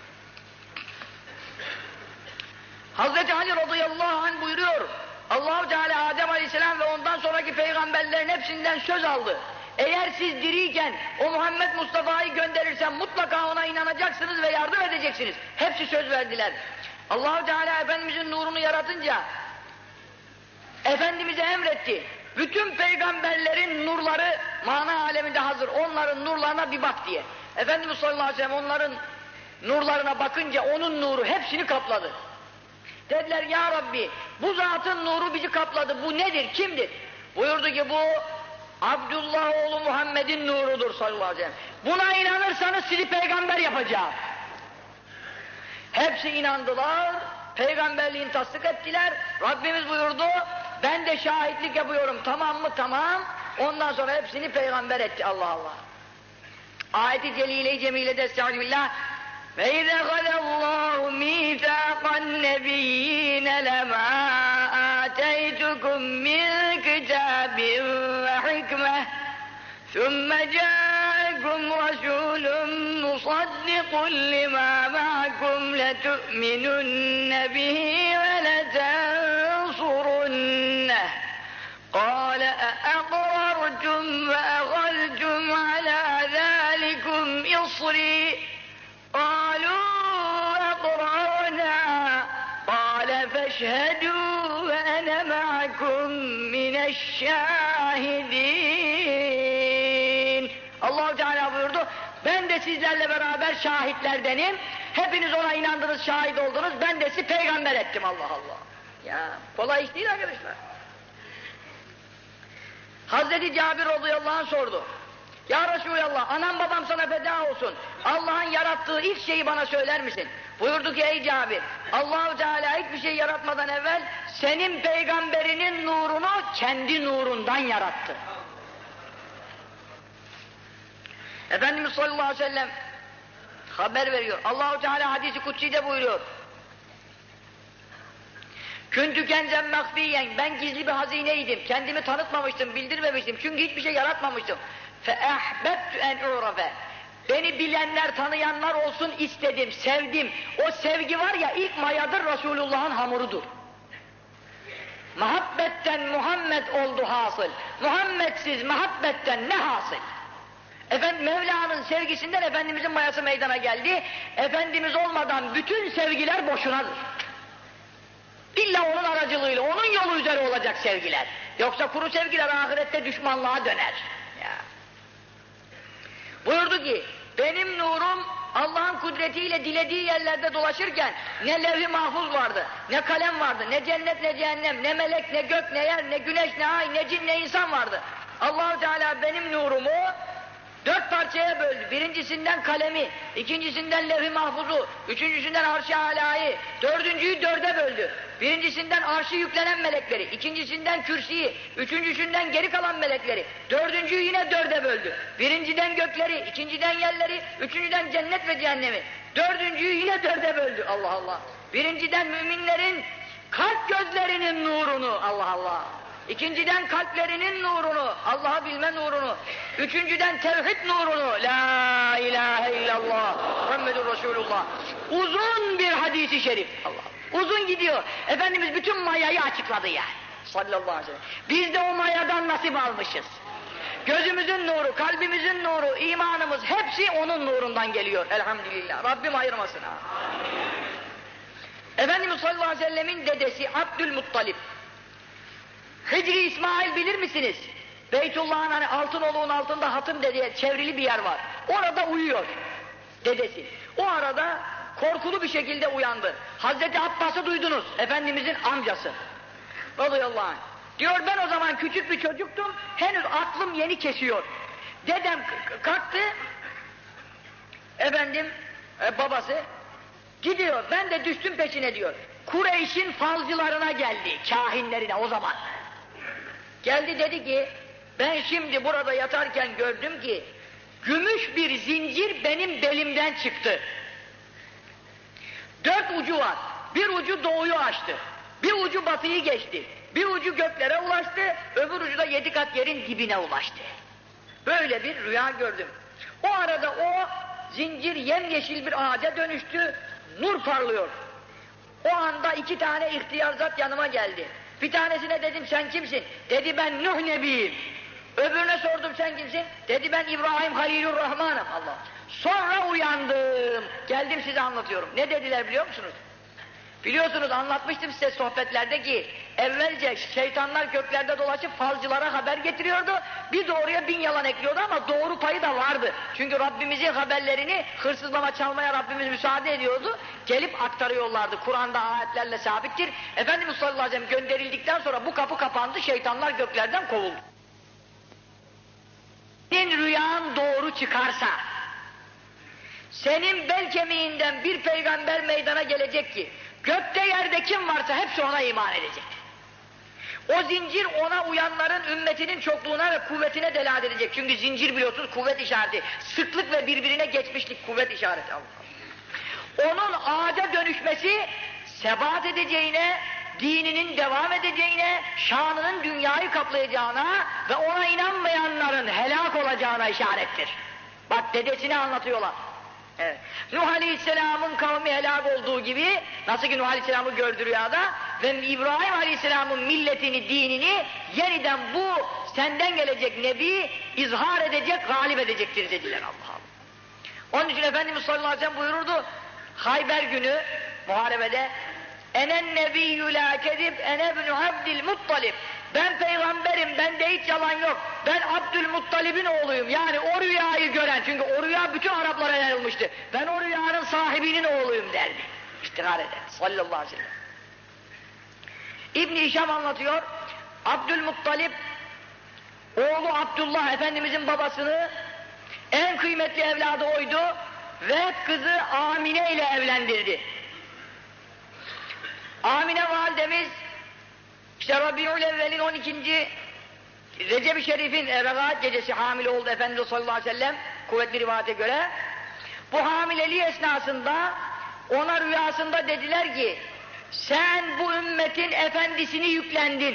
Hazreti Ali radıyallahu anh buyuruyor. Allah-u Teala Adem aleyhisselam ve ondan sonraki peygamberlerin hepsinden söz aldı. Eğer siz diriyken o Muhammed Mustafa'yı gönderirsem mutlaka ona inanacaksınız ve yardım edeceksiniz. Hepsi söz verdiler. Allah-u Teala Efendimizin nurunu yaratınca Efendimiz'e emretti. Bütün peygamberlerin nurları mana aleminde hazır. Onların nurlarına bir bak diye. Efendimiz sallallahu aleyhi ve sellem onların nurlarına bakınca onun nuru hepsini kapladı. Dediler ya Rabbi bu zatın nuru bizi kapladı. Bu nedir? Kimdir? Buyurdu ki bu Abdullah oğlu Muhammed'in nurudur sallallahu aleyhi ve sellem. Buna inanırsanız sizi peygamber yapacağım. Hepsi inandılar. Peygamberliğini tasdik ettiler. Rabbimiz buyurdu. Ben de şahitlik yapıyorum. Tamam mı? Tamam. Ondan sonra hepsini peygamber etti. Allah Allah. Ayet-i Celile-i Cemile'de Estağfirullah. Ve izâ gadallâhu mîthâqan nebiyyîne lemâ âteytukum min kitâbin ve hikmeh thumme câekum rasûlun musaddiqun limâ ma'akum letu'minunne bihi ve letensurunneh. قال أأقررتم وأخذتم على ذلكم إصري قالوا أقررنا قال فاشهدوا وأنا معكم من الشاهدين. Allah-u Teala buyurdu, ben de sizlerle beraber şahitlerdenim, hepiniz ona inandınız, şahit oldunuz, ben de sizi peygamber ettim. Allah Allah. Ya kolay iş değil arkadaşlar. Hazreti Cabir radıyallahu anh sordu. Ya Resulallah, anam babam sana feda olsun. Allah'ın yarattığı ilk şeyi bana söyler misin? Buyurdu ki ey Cabir, Allah-u Teala hiçbir şey yaratmadan evvel senin peygamberinin nurunu kendi nurundan yarattı. Efendimiz sallallahu aleyhi ve sellem haber veriyor. Allah-u Teala hadisi kutsi'de buyuruyor. Küntü kenzen mehfiyen, ben gizli bir hazineydim, kendimi tanıtmamıştım, bildirmemiştim, çünkü hiçbir şey yaratmamıştım. فَاَحْبَبْتُ اَنْ اُعْرَفَ Beni bilenler, tanıyanlar olsun istedim, sevdim. O sevgi var ya, ilk mayadır, Resulullah'ın hamurudur. Muhabbetten Muhammed oldu hasıl. Muhammedsiz muhabbetten ne hasıl? Efendim Mevla'nın sevgisinden Efendimizin mayası meydana geldi. Efendimiz olmadan bütün sevgiler boşunadır. İlla onun aracılığıyla, onun yolu üzere olacak sevgiler. Yoksa kuru sevgiler ahirette düşmanlığa döner. Ya. Buyurdu ki, benim nurum Allah'ın kudretiyle dilediği yerlerde dolaşırken ne levh-i mahfuz vardı, ne kalem vardı, ne cennet ne cehennem, ne melek, ne gök, ne yer, ne güneş, ne ay, ne cin, ne insan vardı. Allah-u Teala benim nurumu 4 parçaya böldü. Birincisinden kalemi, ikincisinden levh-i mahfuzu, üçüncüsünden arş-ı alâyı, dördüncüyü 4'e böldü. Birincisinden arşı yüklenen melekleri, ikincisinden kürsüyü, üçüncüsünden geri kalan melekleri, dördüncüyü yine 4'e böldü. Birinciden gökleri, ikinciden yerleri, üçüncüden cennet ve cehennemi, dördüncüyü yine 4'e böldü. Allah Allah. Birinciden müminlerin kalp gözlerinin nurunu, Allah Allah. İkinciden kalplerinin nurunu, Allah'ı bilme nurunu, üçüncüden tevhid nurunu, la ilahe illallah, Muhammedur Resulullah. Uzun bir hadisi şerif, Allah. Uzun gidiyor. Efendimiz bütün mayayı açıkladı yani. Sallallahu aleyhi ve sellem. Biz de o mayadan nasip almışız. Gözümüzün nuru, kalbimizin nuru, imanımız hepsi onun nurundan geliyor. Elhamdülillah. Rabbim ayırmasın ha. Efendimiz sallallahu aleyhi ve sellemin dedesi Abdülmuttalip. Hicri İsmail bilir misiniz? Beytullah'ın hani Altınoluk'un altında Hatım dediği çevrili bir yer var. Orada uyuyor dedesi. O arada korkulu bir şekilde uyandı. Hazreti Abbas'ı duydunuz, Efendimizin amcası. Radıyallahu anh. Diyor ben o zaman küçük bir çocuktum, henüz aklım yeni kesiyor. Dedem kalktı, efendim babası gidiyor, ben de düştüm peşine diyor. Kureyş'in falcılarına geldi, kahinlerine o zaman. Geldi dedi ki, ben şimdi burada yatarken gördüm ki, gümüş bir zincir benim belimden çıktı. 4 ucu var, bir ucu doğuyu açtı, bir ucu batıyı geçti, bir ucu göklere ulaştı, öbür ucu da 7 kat yerin dibine ulaştı. Böyle bir rüya gördüm. O arada o zincir yemyeşil bir ağaca dönüştü, nur parlıyor. O anda 2 tane ihtiyar zat yanıma geldi. Bir tanesine dedim sen kimsin? Dedi ben Nuh Nebi'yim. Öbürüne sordum sen kimsin? Dedi ben İbrahim Halilurrahman'ım. Allah. Sonra uyandım. Geldim size anlatıyorum. Ne dediler biliyor musunuz? Biliyorsunuz anlatmıştım size sohbetlerde ki evvelce şeytanlar göklerde dolaşıp falcılara haber getiriyordu. Bir doğruya 1000 yalan ekliyordu ama doğru payı da vardı. Çünkü Rabbimizin haberlerini hırsızlama çalmaya Rabbimiz müsaade ediyordu. Gelip aktarıyorlardı. Kur'an'da ayetlerle sabittir. Efendimiz sallallahu aleyhi ve sellem gönderildikten sonra bu kapı kapandı. Şeytanlar göklerden kovuldu. Senin rüyan doğru çıkarsa senin bel kemiğinden bir peygamber meydana gelecek ki gökte yerde kim varsa hepsi ona iman edecek. O zincir ona uyanların ümmetinin çokluğuna ve kuvvetine delalet edecek. Çünkü zincir biliyorsunuz kuvvet işareti. Sıklık ve birbirine geçmişlik kuvvet işareti. Onun ağaca dönüşmesi sebat edeceğine, dininin devam edeceğine, şanının dünyayı kaplayacağına ve ona inanmayanların helak olacağına işarettir. Bak dedesini anlatıyorlar. Evet. Nuh Aleyhisselam'ın kavmi helak olduğu gibi, nasıl ki Nuh Aleyhisselam'ı gördü rüyada ve İbrahim Aleyhisselam'ın milletini, dinini yeniden bu senden gelecek Nebi izhar edecek, galip edecektir dediler Allah Allah. Onun için Efendimiz sallallahu aleyhi ve sellem buyururdu, Hayber günü muharebede enen nebiyyü la kedib ene ibnu Abdülmuttalib. Ben peygamberim, bende hiç yalan yok. Ben Abdülmuttalib'in oğluyum. Yani o rüyayı gören, çünkü o rüya bütün Araplara yayılmıştı. Ben o rüyanın sahibinin oğluyum derdi. İftihar eder. Sallallahu aleyhi ve sellem. İbn-i Hişam anlatıyor. Abdülmuttalib, oğlu Abdullah, Efendimizin babasını en kıymetli evladı oydu ve kızı Amine ile evlendirdi. Amine validemiz İşte Rabi'ül Evvel'in 12. Recep-i Şerif'in Regaat gecesi hamile oldu Efendimiz sallallahu aleyhi ve sellem kuvvetli rivayete göre. Bu hamileliği esnasında ona rüyasında dediler ki sen bu ümmetin efendisini yüklendin.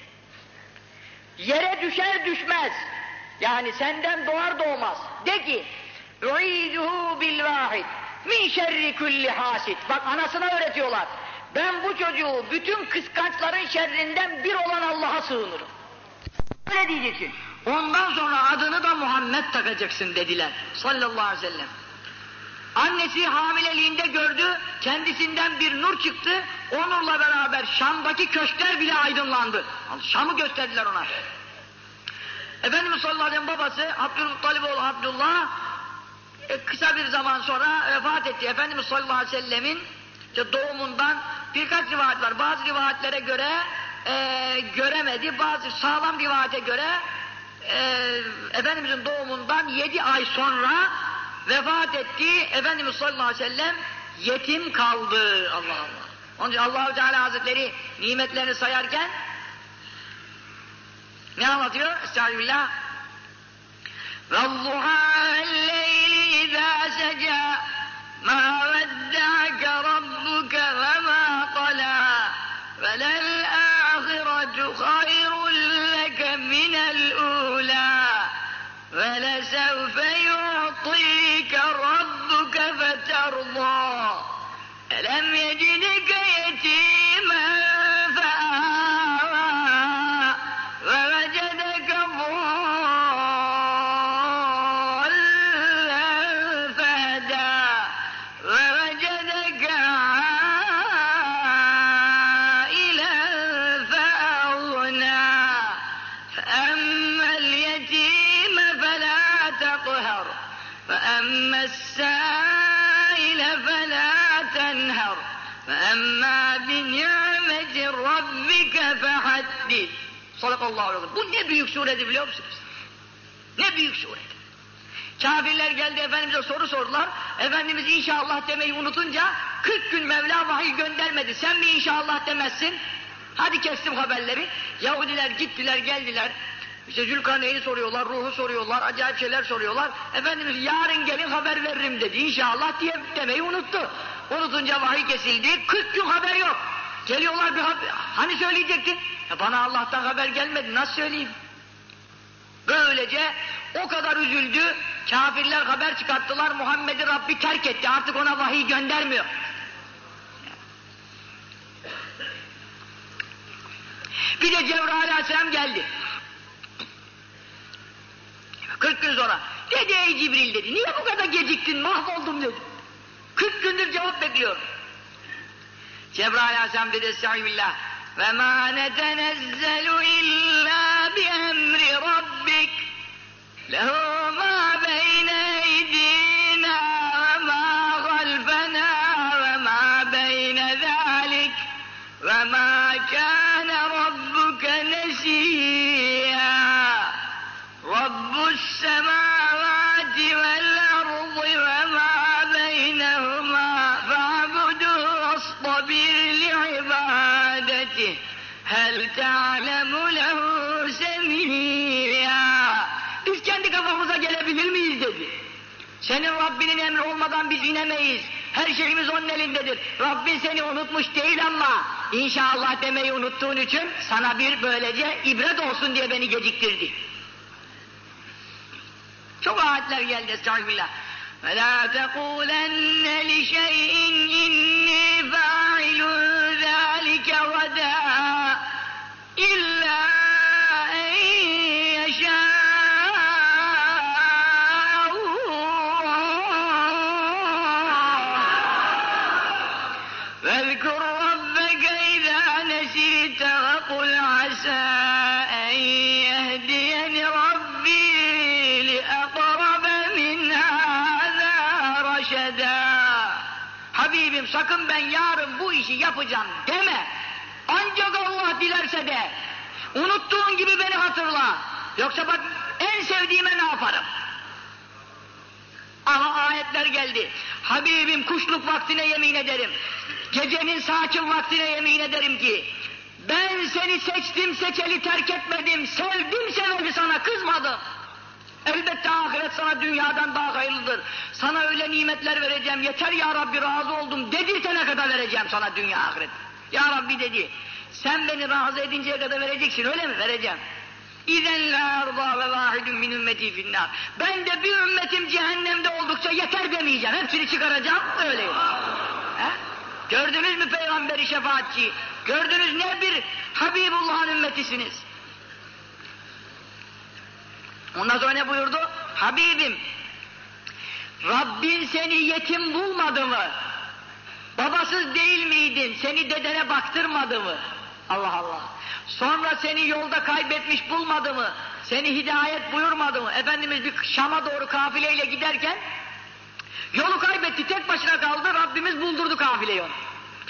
Yere düşer düşmez. Yani senden doğar doğmaz. De ki u'iduhu bil vahid min şerri kulli hasid. Bak anasına öğretiyorlar. Ben bu çocuğu bütün kıskançların şerrinden bir olan Allah'a sığınırım. Öyle diyeceksin. Ondan sonra adını da Muhammed takacaksın dediler. Sallallahu aleyhi ve sellem. Annesi hamileliğinde gördü, kendisinden bir nur çıktı. O nurla beraber Şam'daki köşkler bile aydınlandı. Şam'ı gösterdiler ona. Efendimiz sallallahu aleyhi ve sellem babası Abdülmuttalib oğlu Abdullah kısa bir zaman sonra vefat etti. Efendimiz sallallahu aleyhi ve sellemin doğumundan birkaç rivayet var. Bazı rivayetlere göre göremedi, bazı sağlam rivayete göre Efendimizin doğumundan 7 ay sonra vefat etti. Efendimiz sallallahu aleyhi ve sellem yetim kaldı. Allah Allah. Onun için Allah-u Teala Hazretleri nimetlerini sayarken ne anlatıyor? Estağfirullah. وَالضُّحَى وَاللَّيْلِ إِذَا سَجَى مَا وَدَّعَكَ رَبُّكَ وَمَا قَلَى وَلَلْآخِرَةُ خَيْرٌ لَكَ مِنَ الْأُولَى وَلَسَوْفَ يُعْطِيكَ رَبُّكَ فَتَرْضَى أَلَمْ يَجِدْكَ يَتِيمًا فَآوَى وَوَجَدَكَ ضَالًّا فَهَدَى وَوَجَدَكَ عَائِلًا فَأَغْنَى فَأَمَّا الْيَتِيمَ فَلَا تَقْهَرْ وَأَمَّا السَّائِلَ فَلَا تَنْهَرْ وَأَمَّا بِنِعْمَةِ رَبِّكَ فَحَدِّثْ. Sadakallahu aleyhi ve sellem. Bu ne büyük suredi biliyor musunuz? Ne büyük suredi. Kafirler geldi Efendimiz'e soru sordular. Efendimiz inşallah demeyi unutunca 40 gün Mevla vahiy göndermedi. Sen mi inşallah demezsin? Hadi kestim haberleri. Yahudiler gittiler geldiler. İşte Zülkarneyn'i soruyorlar, ruhu soruyorlar, acayip şeyler soruyorlar. Efendimiz yarın gelin haber veririm dedi. İnşallah diye demeyi unuttu. Unutunca vahiy kesildi. 40 gün haber yok. Geliyorlar bir haber. Hani söyleyecektin? Bana Allah'tan haber gelmedi. Nasıl söyleyeyim? Böylece o kadar üzüldü. Kafirler haber çıkarttılar. Muhammed'i Rabbi terk etti. Artık ona vahiy göndermiyor. Bir de Cebrail aleyhisselam geldi. 40 gün sonra. Dedi ey Cibril dedi. Niye bu kadar geciktin? Mahvoldum dedi. 40 gündür cevap bekliyorum. Cebrail aleyhisselam dedi estağfirullah. Ve ma netenezzelu illa bi emri rabbik. Lehu ma beyne eydina ve ma galfena ve ma beyne zalik ve ma kâne rabbuke nesiyya. Rabbus semâvâti vel ardı ve ma beynehumâ fa'buduhu vastabir li'ibâdetih hel te'alemu lehu semiyya. Biz kendi kafamıza gelebilir miyiz dedi. Senin Rabbinin emri olmadan biz inemeyiz. Her şeyimiz onun elindedir. Rabbin seni unutmuş değil ama inşallah demeyi unuttuğun için sana bir böylece ibret olsun diye beni geciktirdi. Çok ayetler geldi estağfirullah. وَلَا تَقُولَنَّ لِشَيْءٍ إِنِّي فَاعِلٌ ذَٰلِكَ غَدًا إِلَّا أَن يَشَاءَ واذكر ربك إذا نسيت وقل عسى أن يهديني ربي لأقرب من هذا رشدا. Habibim sakın ben yarın bu işi yapacağım deme. Ancak Allah dilerse de unuttuğun gibi beni hatırla. Yoksa bak en sevdiğime ne yaparım? Aha ayetler geldi. Habibim kuşluk vaktine yemin ederim. Gecenin sakin vaktine yemin ederim ki ben seni seçtim seçeli terk etmedim. Sevdim seveli sana kızmadım. Elbette ahiret sana dünyadan daha hayırlıdır. Sana öyle nimetler vereceğim. Yeter ya Rabbi razı oldum dedirtene kadar vereceğim sana dünya ahiret. Ya Rabbi dedi. Sen beni razı edinceye kadar vereceksin öyle mi? Vereceğim. İzen la arda ve vahidun min ümmeti finnâr. Ben de bir ümmetim cehennemde oldukça yeter demeyeceğim. Hepsini çıkaracağım öyle. Gördünüz mü peygamberi şefaatçi? Gördünüz ne bir Habibullah'ın ümmetisiniz. Ondan sonra ne buyurdu? Habibim, Rabbin seni yetim bulmadı mı? Babasız değil miydin? Seni dedene baktırmadı mı? Allah Allah. Sonra seni yolda kaybetmiş bulmadı mı? Seni hidayet buyurmadı mı? Efendimiz bir Şam'a doğru kafileyle giderken yolu kaybetti, tek başına kaldı, Rabbimiz buldurdu kafileyi onu.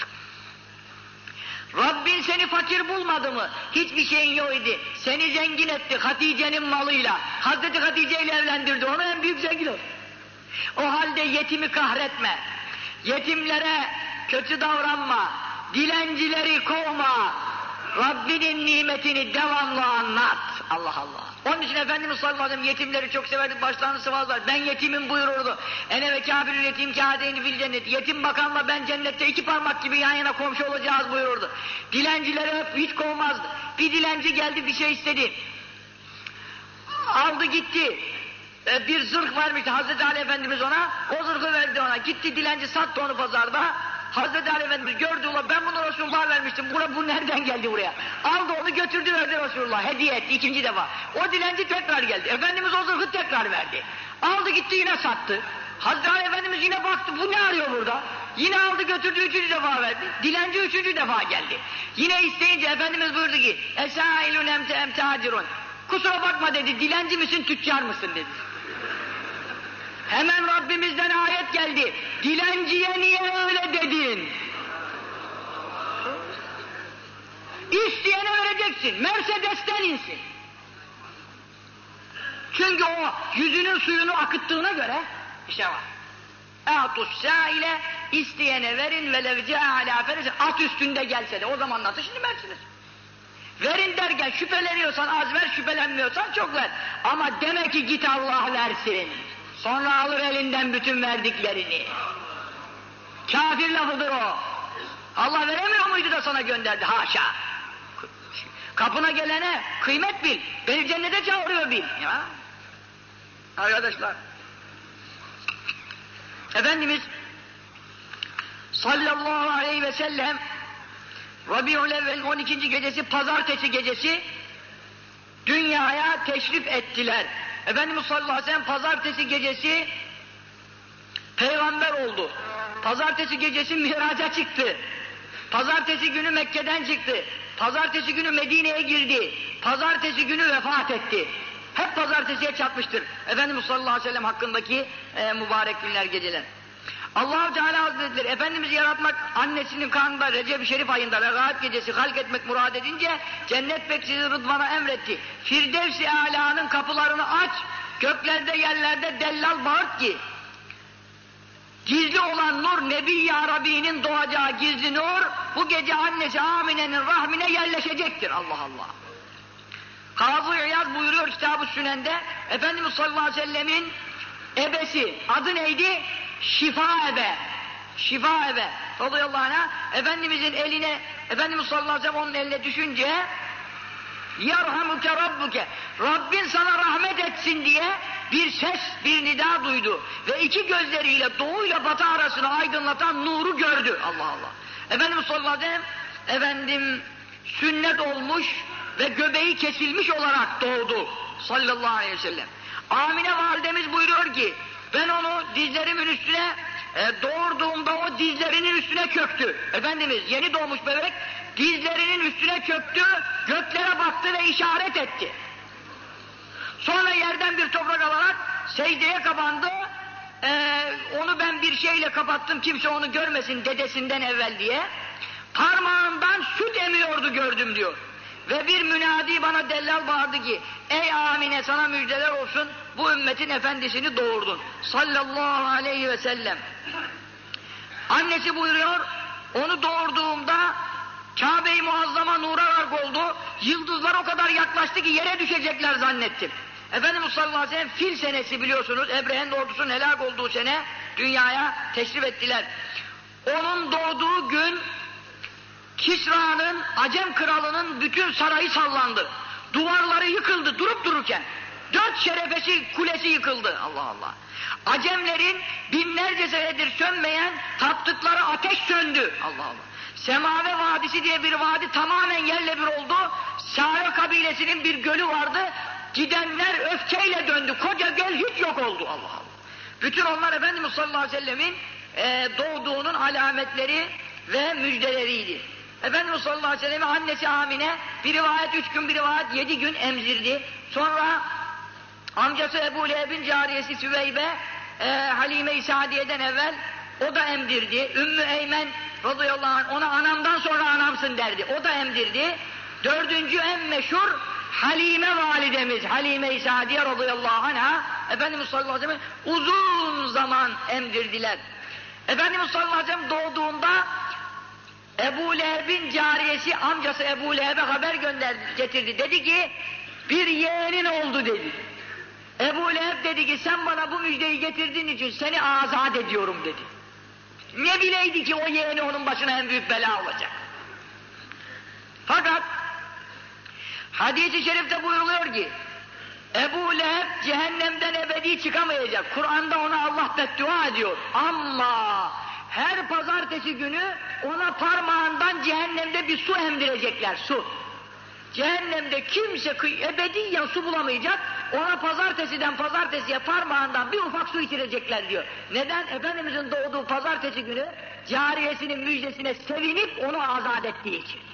Rabbin seni fakir bulmadı mı? Hiçbir şeyin yok idi. Seni zengin etti Hatice'nin malıyla. Hazreti Hatice ile evlendirdi onu, en büyük zengin oldu. O halde yetimi kahretme. Yetimlere kötü davranma. Dilencileri kovma. Rabbinin nimetini devamlı anlat. Allah Allah. Onun için Efendimiz sallallahu aleyhi ve sellem yetimleri çok severdi, başlarını sıvazlar. Ben yetimim buyururdu. Ene ve kâbirül yetim kâdeyni fil cennet. Yetim bakanla ben cennette iki parmak gibi yan yana komşu olacağız buyururdu. Dilencileri hep hiç kovmazdı. Bir dilenci geldi bir şey istedi. Aldı gitti. Bir zırh vermişti Hazreti Ali Efendimiz ona. O zırhı verdi ona. Gitti dilenci sattı onu pazarda. Hazreti Ali Efendimiz gördü ulan ben bunu Resulullah'a vermiştim. Bu nereden geldi buraya? Aldı onu götürdü verdi Resulullah. Hediye etti ikinci defa. O dilenci tekrar geldi. Efendimiz o zırhı tekrar verdi. Aldı gitti yine sattı. Hazreti Ali Efendimiz yine baktı bu ne arıyor burada? Yine aldı götürdü üçüncü defa verdi. Dilenci üçüncü defa geldi. Yine isteyince Efendimiz buyurdu ki Esailun emtehacirun. Kusura bakma dedi dilenci misin tüccar mısın dedi. Hemen Rabbimizden ayet geldi. Dilenciye niye öyle dedin? İsteyene vereceksin. Mercedes'ten insin. Çünkü o yüzünün suyunu akıttığına göre işte var. Atussa ile isteyene verin ve levca ala ferisi at üstünde gelse de o zaman nasıl şimdi Mercedes? Verin derken şüpheleniyorsan az ver, şüphelenmiyorsan çok ver. Ama demek ki git Allah versin. Sonra alır elinden bütün verdiklerini. Kafir lafıdır o. Allah veremiyor muydu da sana gönderdi? Haşa. Kapına gelene kıymet bil. Beni cennete çağırıyor bil. Ya. Arkadaşlar. Efendimiz sallallahu aleyhi ve sellem Rabi'ül-Evvel'in 12. gecesi, pazartesi gecesi dünyaya teşrif ettiler. Efendimiz sallallahu aleyhi ve sellem pazartesi gecesi peygamber oldu. Pazartesi gecesi miraca çıktı. Pazartesi günü Mekke'den çıktı. Pazartesi günü Medine'ye girdi. Pazartesi günü vefat etti. Hep pazartesiye çatmıştır. Efendimiz sallallahu aleyhi ve sellem hakkındaki mübarek günler, geceler. Allah-u Teala Hazretleri Efendimiz'i yaratmak, annesinin karnında Recep-i Şerif ayında Regaib gecesi halk etmek murad edince cennet bekçisi Rıdvan'a emretti. Firdevs-i Alâ'nın kapılarını aç, göklerde yerlerde dellal bağırt ki gizli olan nur Nebi-i Arabi'nin doğacağı gizli nur bu gece annesi Amine'nin rahmine yerleşecektir. Allah Allah. Kazı İyaz buyuruyor Kitab-ı Sünen'de, Efendimiz sallallahu aleyhi ve sellemin ebesi adı neydi? Şifa ebe. Şifa ebe. Radıyallahu anh'a Efendimizin eline, Efendimiz sallallahu aleyhi ve sellem onun eline düşünce Yerhamuke Rabbuke, Rabbin sana rahmet etsin diye bir ses, bir nida duydu ve iki gözleriyle doğuyla batı arasını aydınlatan nuru gördü. Allah Allah. Efendimiz sallallahu aleyhi ve sellem efendim sünnet olmuş ve göbeği kesilmiş olarak doğdu sallallahu aleyhi ve sellem. Amine validemiz buyuruyor ki ben onu dizlerimin üstüne doğurduğumda o dizlerinin üstüne çöktü. Efendimiz yeni doğmuş bebek dizlerinin üstüne çöktü, göklere baktı ve işaret etti. Sonra yerden bir toprak alarak secdeye kapandı. Onu ben bir şeyle kapattım, kimse onu görmesin dedesinden evvel diye. Parmağından süt emiyordu gördüm diyor. Ve bir münadi bana dellal bağırdı ki ey Amine sana müjdeler olsun, bu ümmetin efendisini doğurdun sallallahu aleyhi ve sellem. Annesi buyuruyor, onu doğurduğumda Kabe-i Muazzama nura gark oldu, yıldızlar o kadar yaklaştı ki yere düşecekler zannettim. Efendimiz sallallahu aleyhi ve sellem fil senesi biliyorsunuz, Ebrehe'nin ordusunun helak olduğu sene dünyaya teşrif ettiler. Onun doğduğu gün Kisra'nın, Acem kralının bütün sarayı sallandı. Duvarları yıkıldı durup dururken. 4 şerefesi kulesi yıkıldı. Allah Allah. Acemlerin binlerce senedir sönmeyen taptıkları ateş söndü. Allah Allah. Semave Vadisi diye bir vadi tamamen yerle bir oldu. Sare kabilesinin bir gölü vardı. Gidenler öfkeyle döndü. Koca göl hiç yok oldu. Allah Allah. Bütün onlar Efendimiz sallallahu aleyhi ve sellemin doğduğunun alametleri ve müjdeleriydi. Efendimiz sallallahu aleyhi ve sellem'in annesi Amine bir rivayet 3 gün, bir rivayet 7 gün emzirdi. Sonra amcası Ebu Leheb'in cariyesi Süveybe Halime-i Sadiye'den evvel o da emdirdi. Ümmü Eymen radıyallahu anh ona anamdan sonra anamsın derdi. O da emdirdi. 4. en meşhur Halime validemiz Halime-i Sadiye radıyallahu anh'a Efendimiz sallallahu aleyhi ve sellem uzun zaman emdirdiler. Efendimiz sallallahu aleyhi ve sellem doğduğunda Ebu Leheb'in cariyesi amcası Ebu Leheb'e haber getirdi. Dedi ki bir yeğenin oldu dedi. Ebu Leheb dedi ki sen bana bu müjdeyi getirdiğin için seni azat ediyorum dedi. Ne bileydi ki o yeğeni onun başına en büyük bela olacak. Fakat hadis-i şerifte buyuruluyor ki Ebu Leheb cehennemden ebedi çıkamayacak. Kur'an'da ona Allah beddua ediyor. Ama her pazartesi günü ona parmağından cehennemde bir su emdirecekler, su. Cehennemde kimse ebediyen su bulamayacak, ona pazartesiden pazartesiye parmağından bir ufak su içirecekler diyor. Neden? Efendimizin doğduğu pazartesi günü cariyesinin müjdesine sevinip onu azat ettiği için.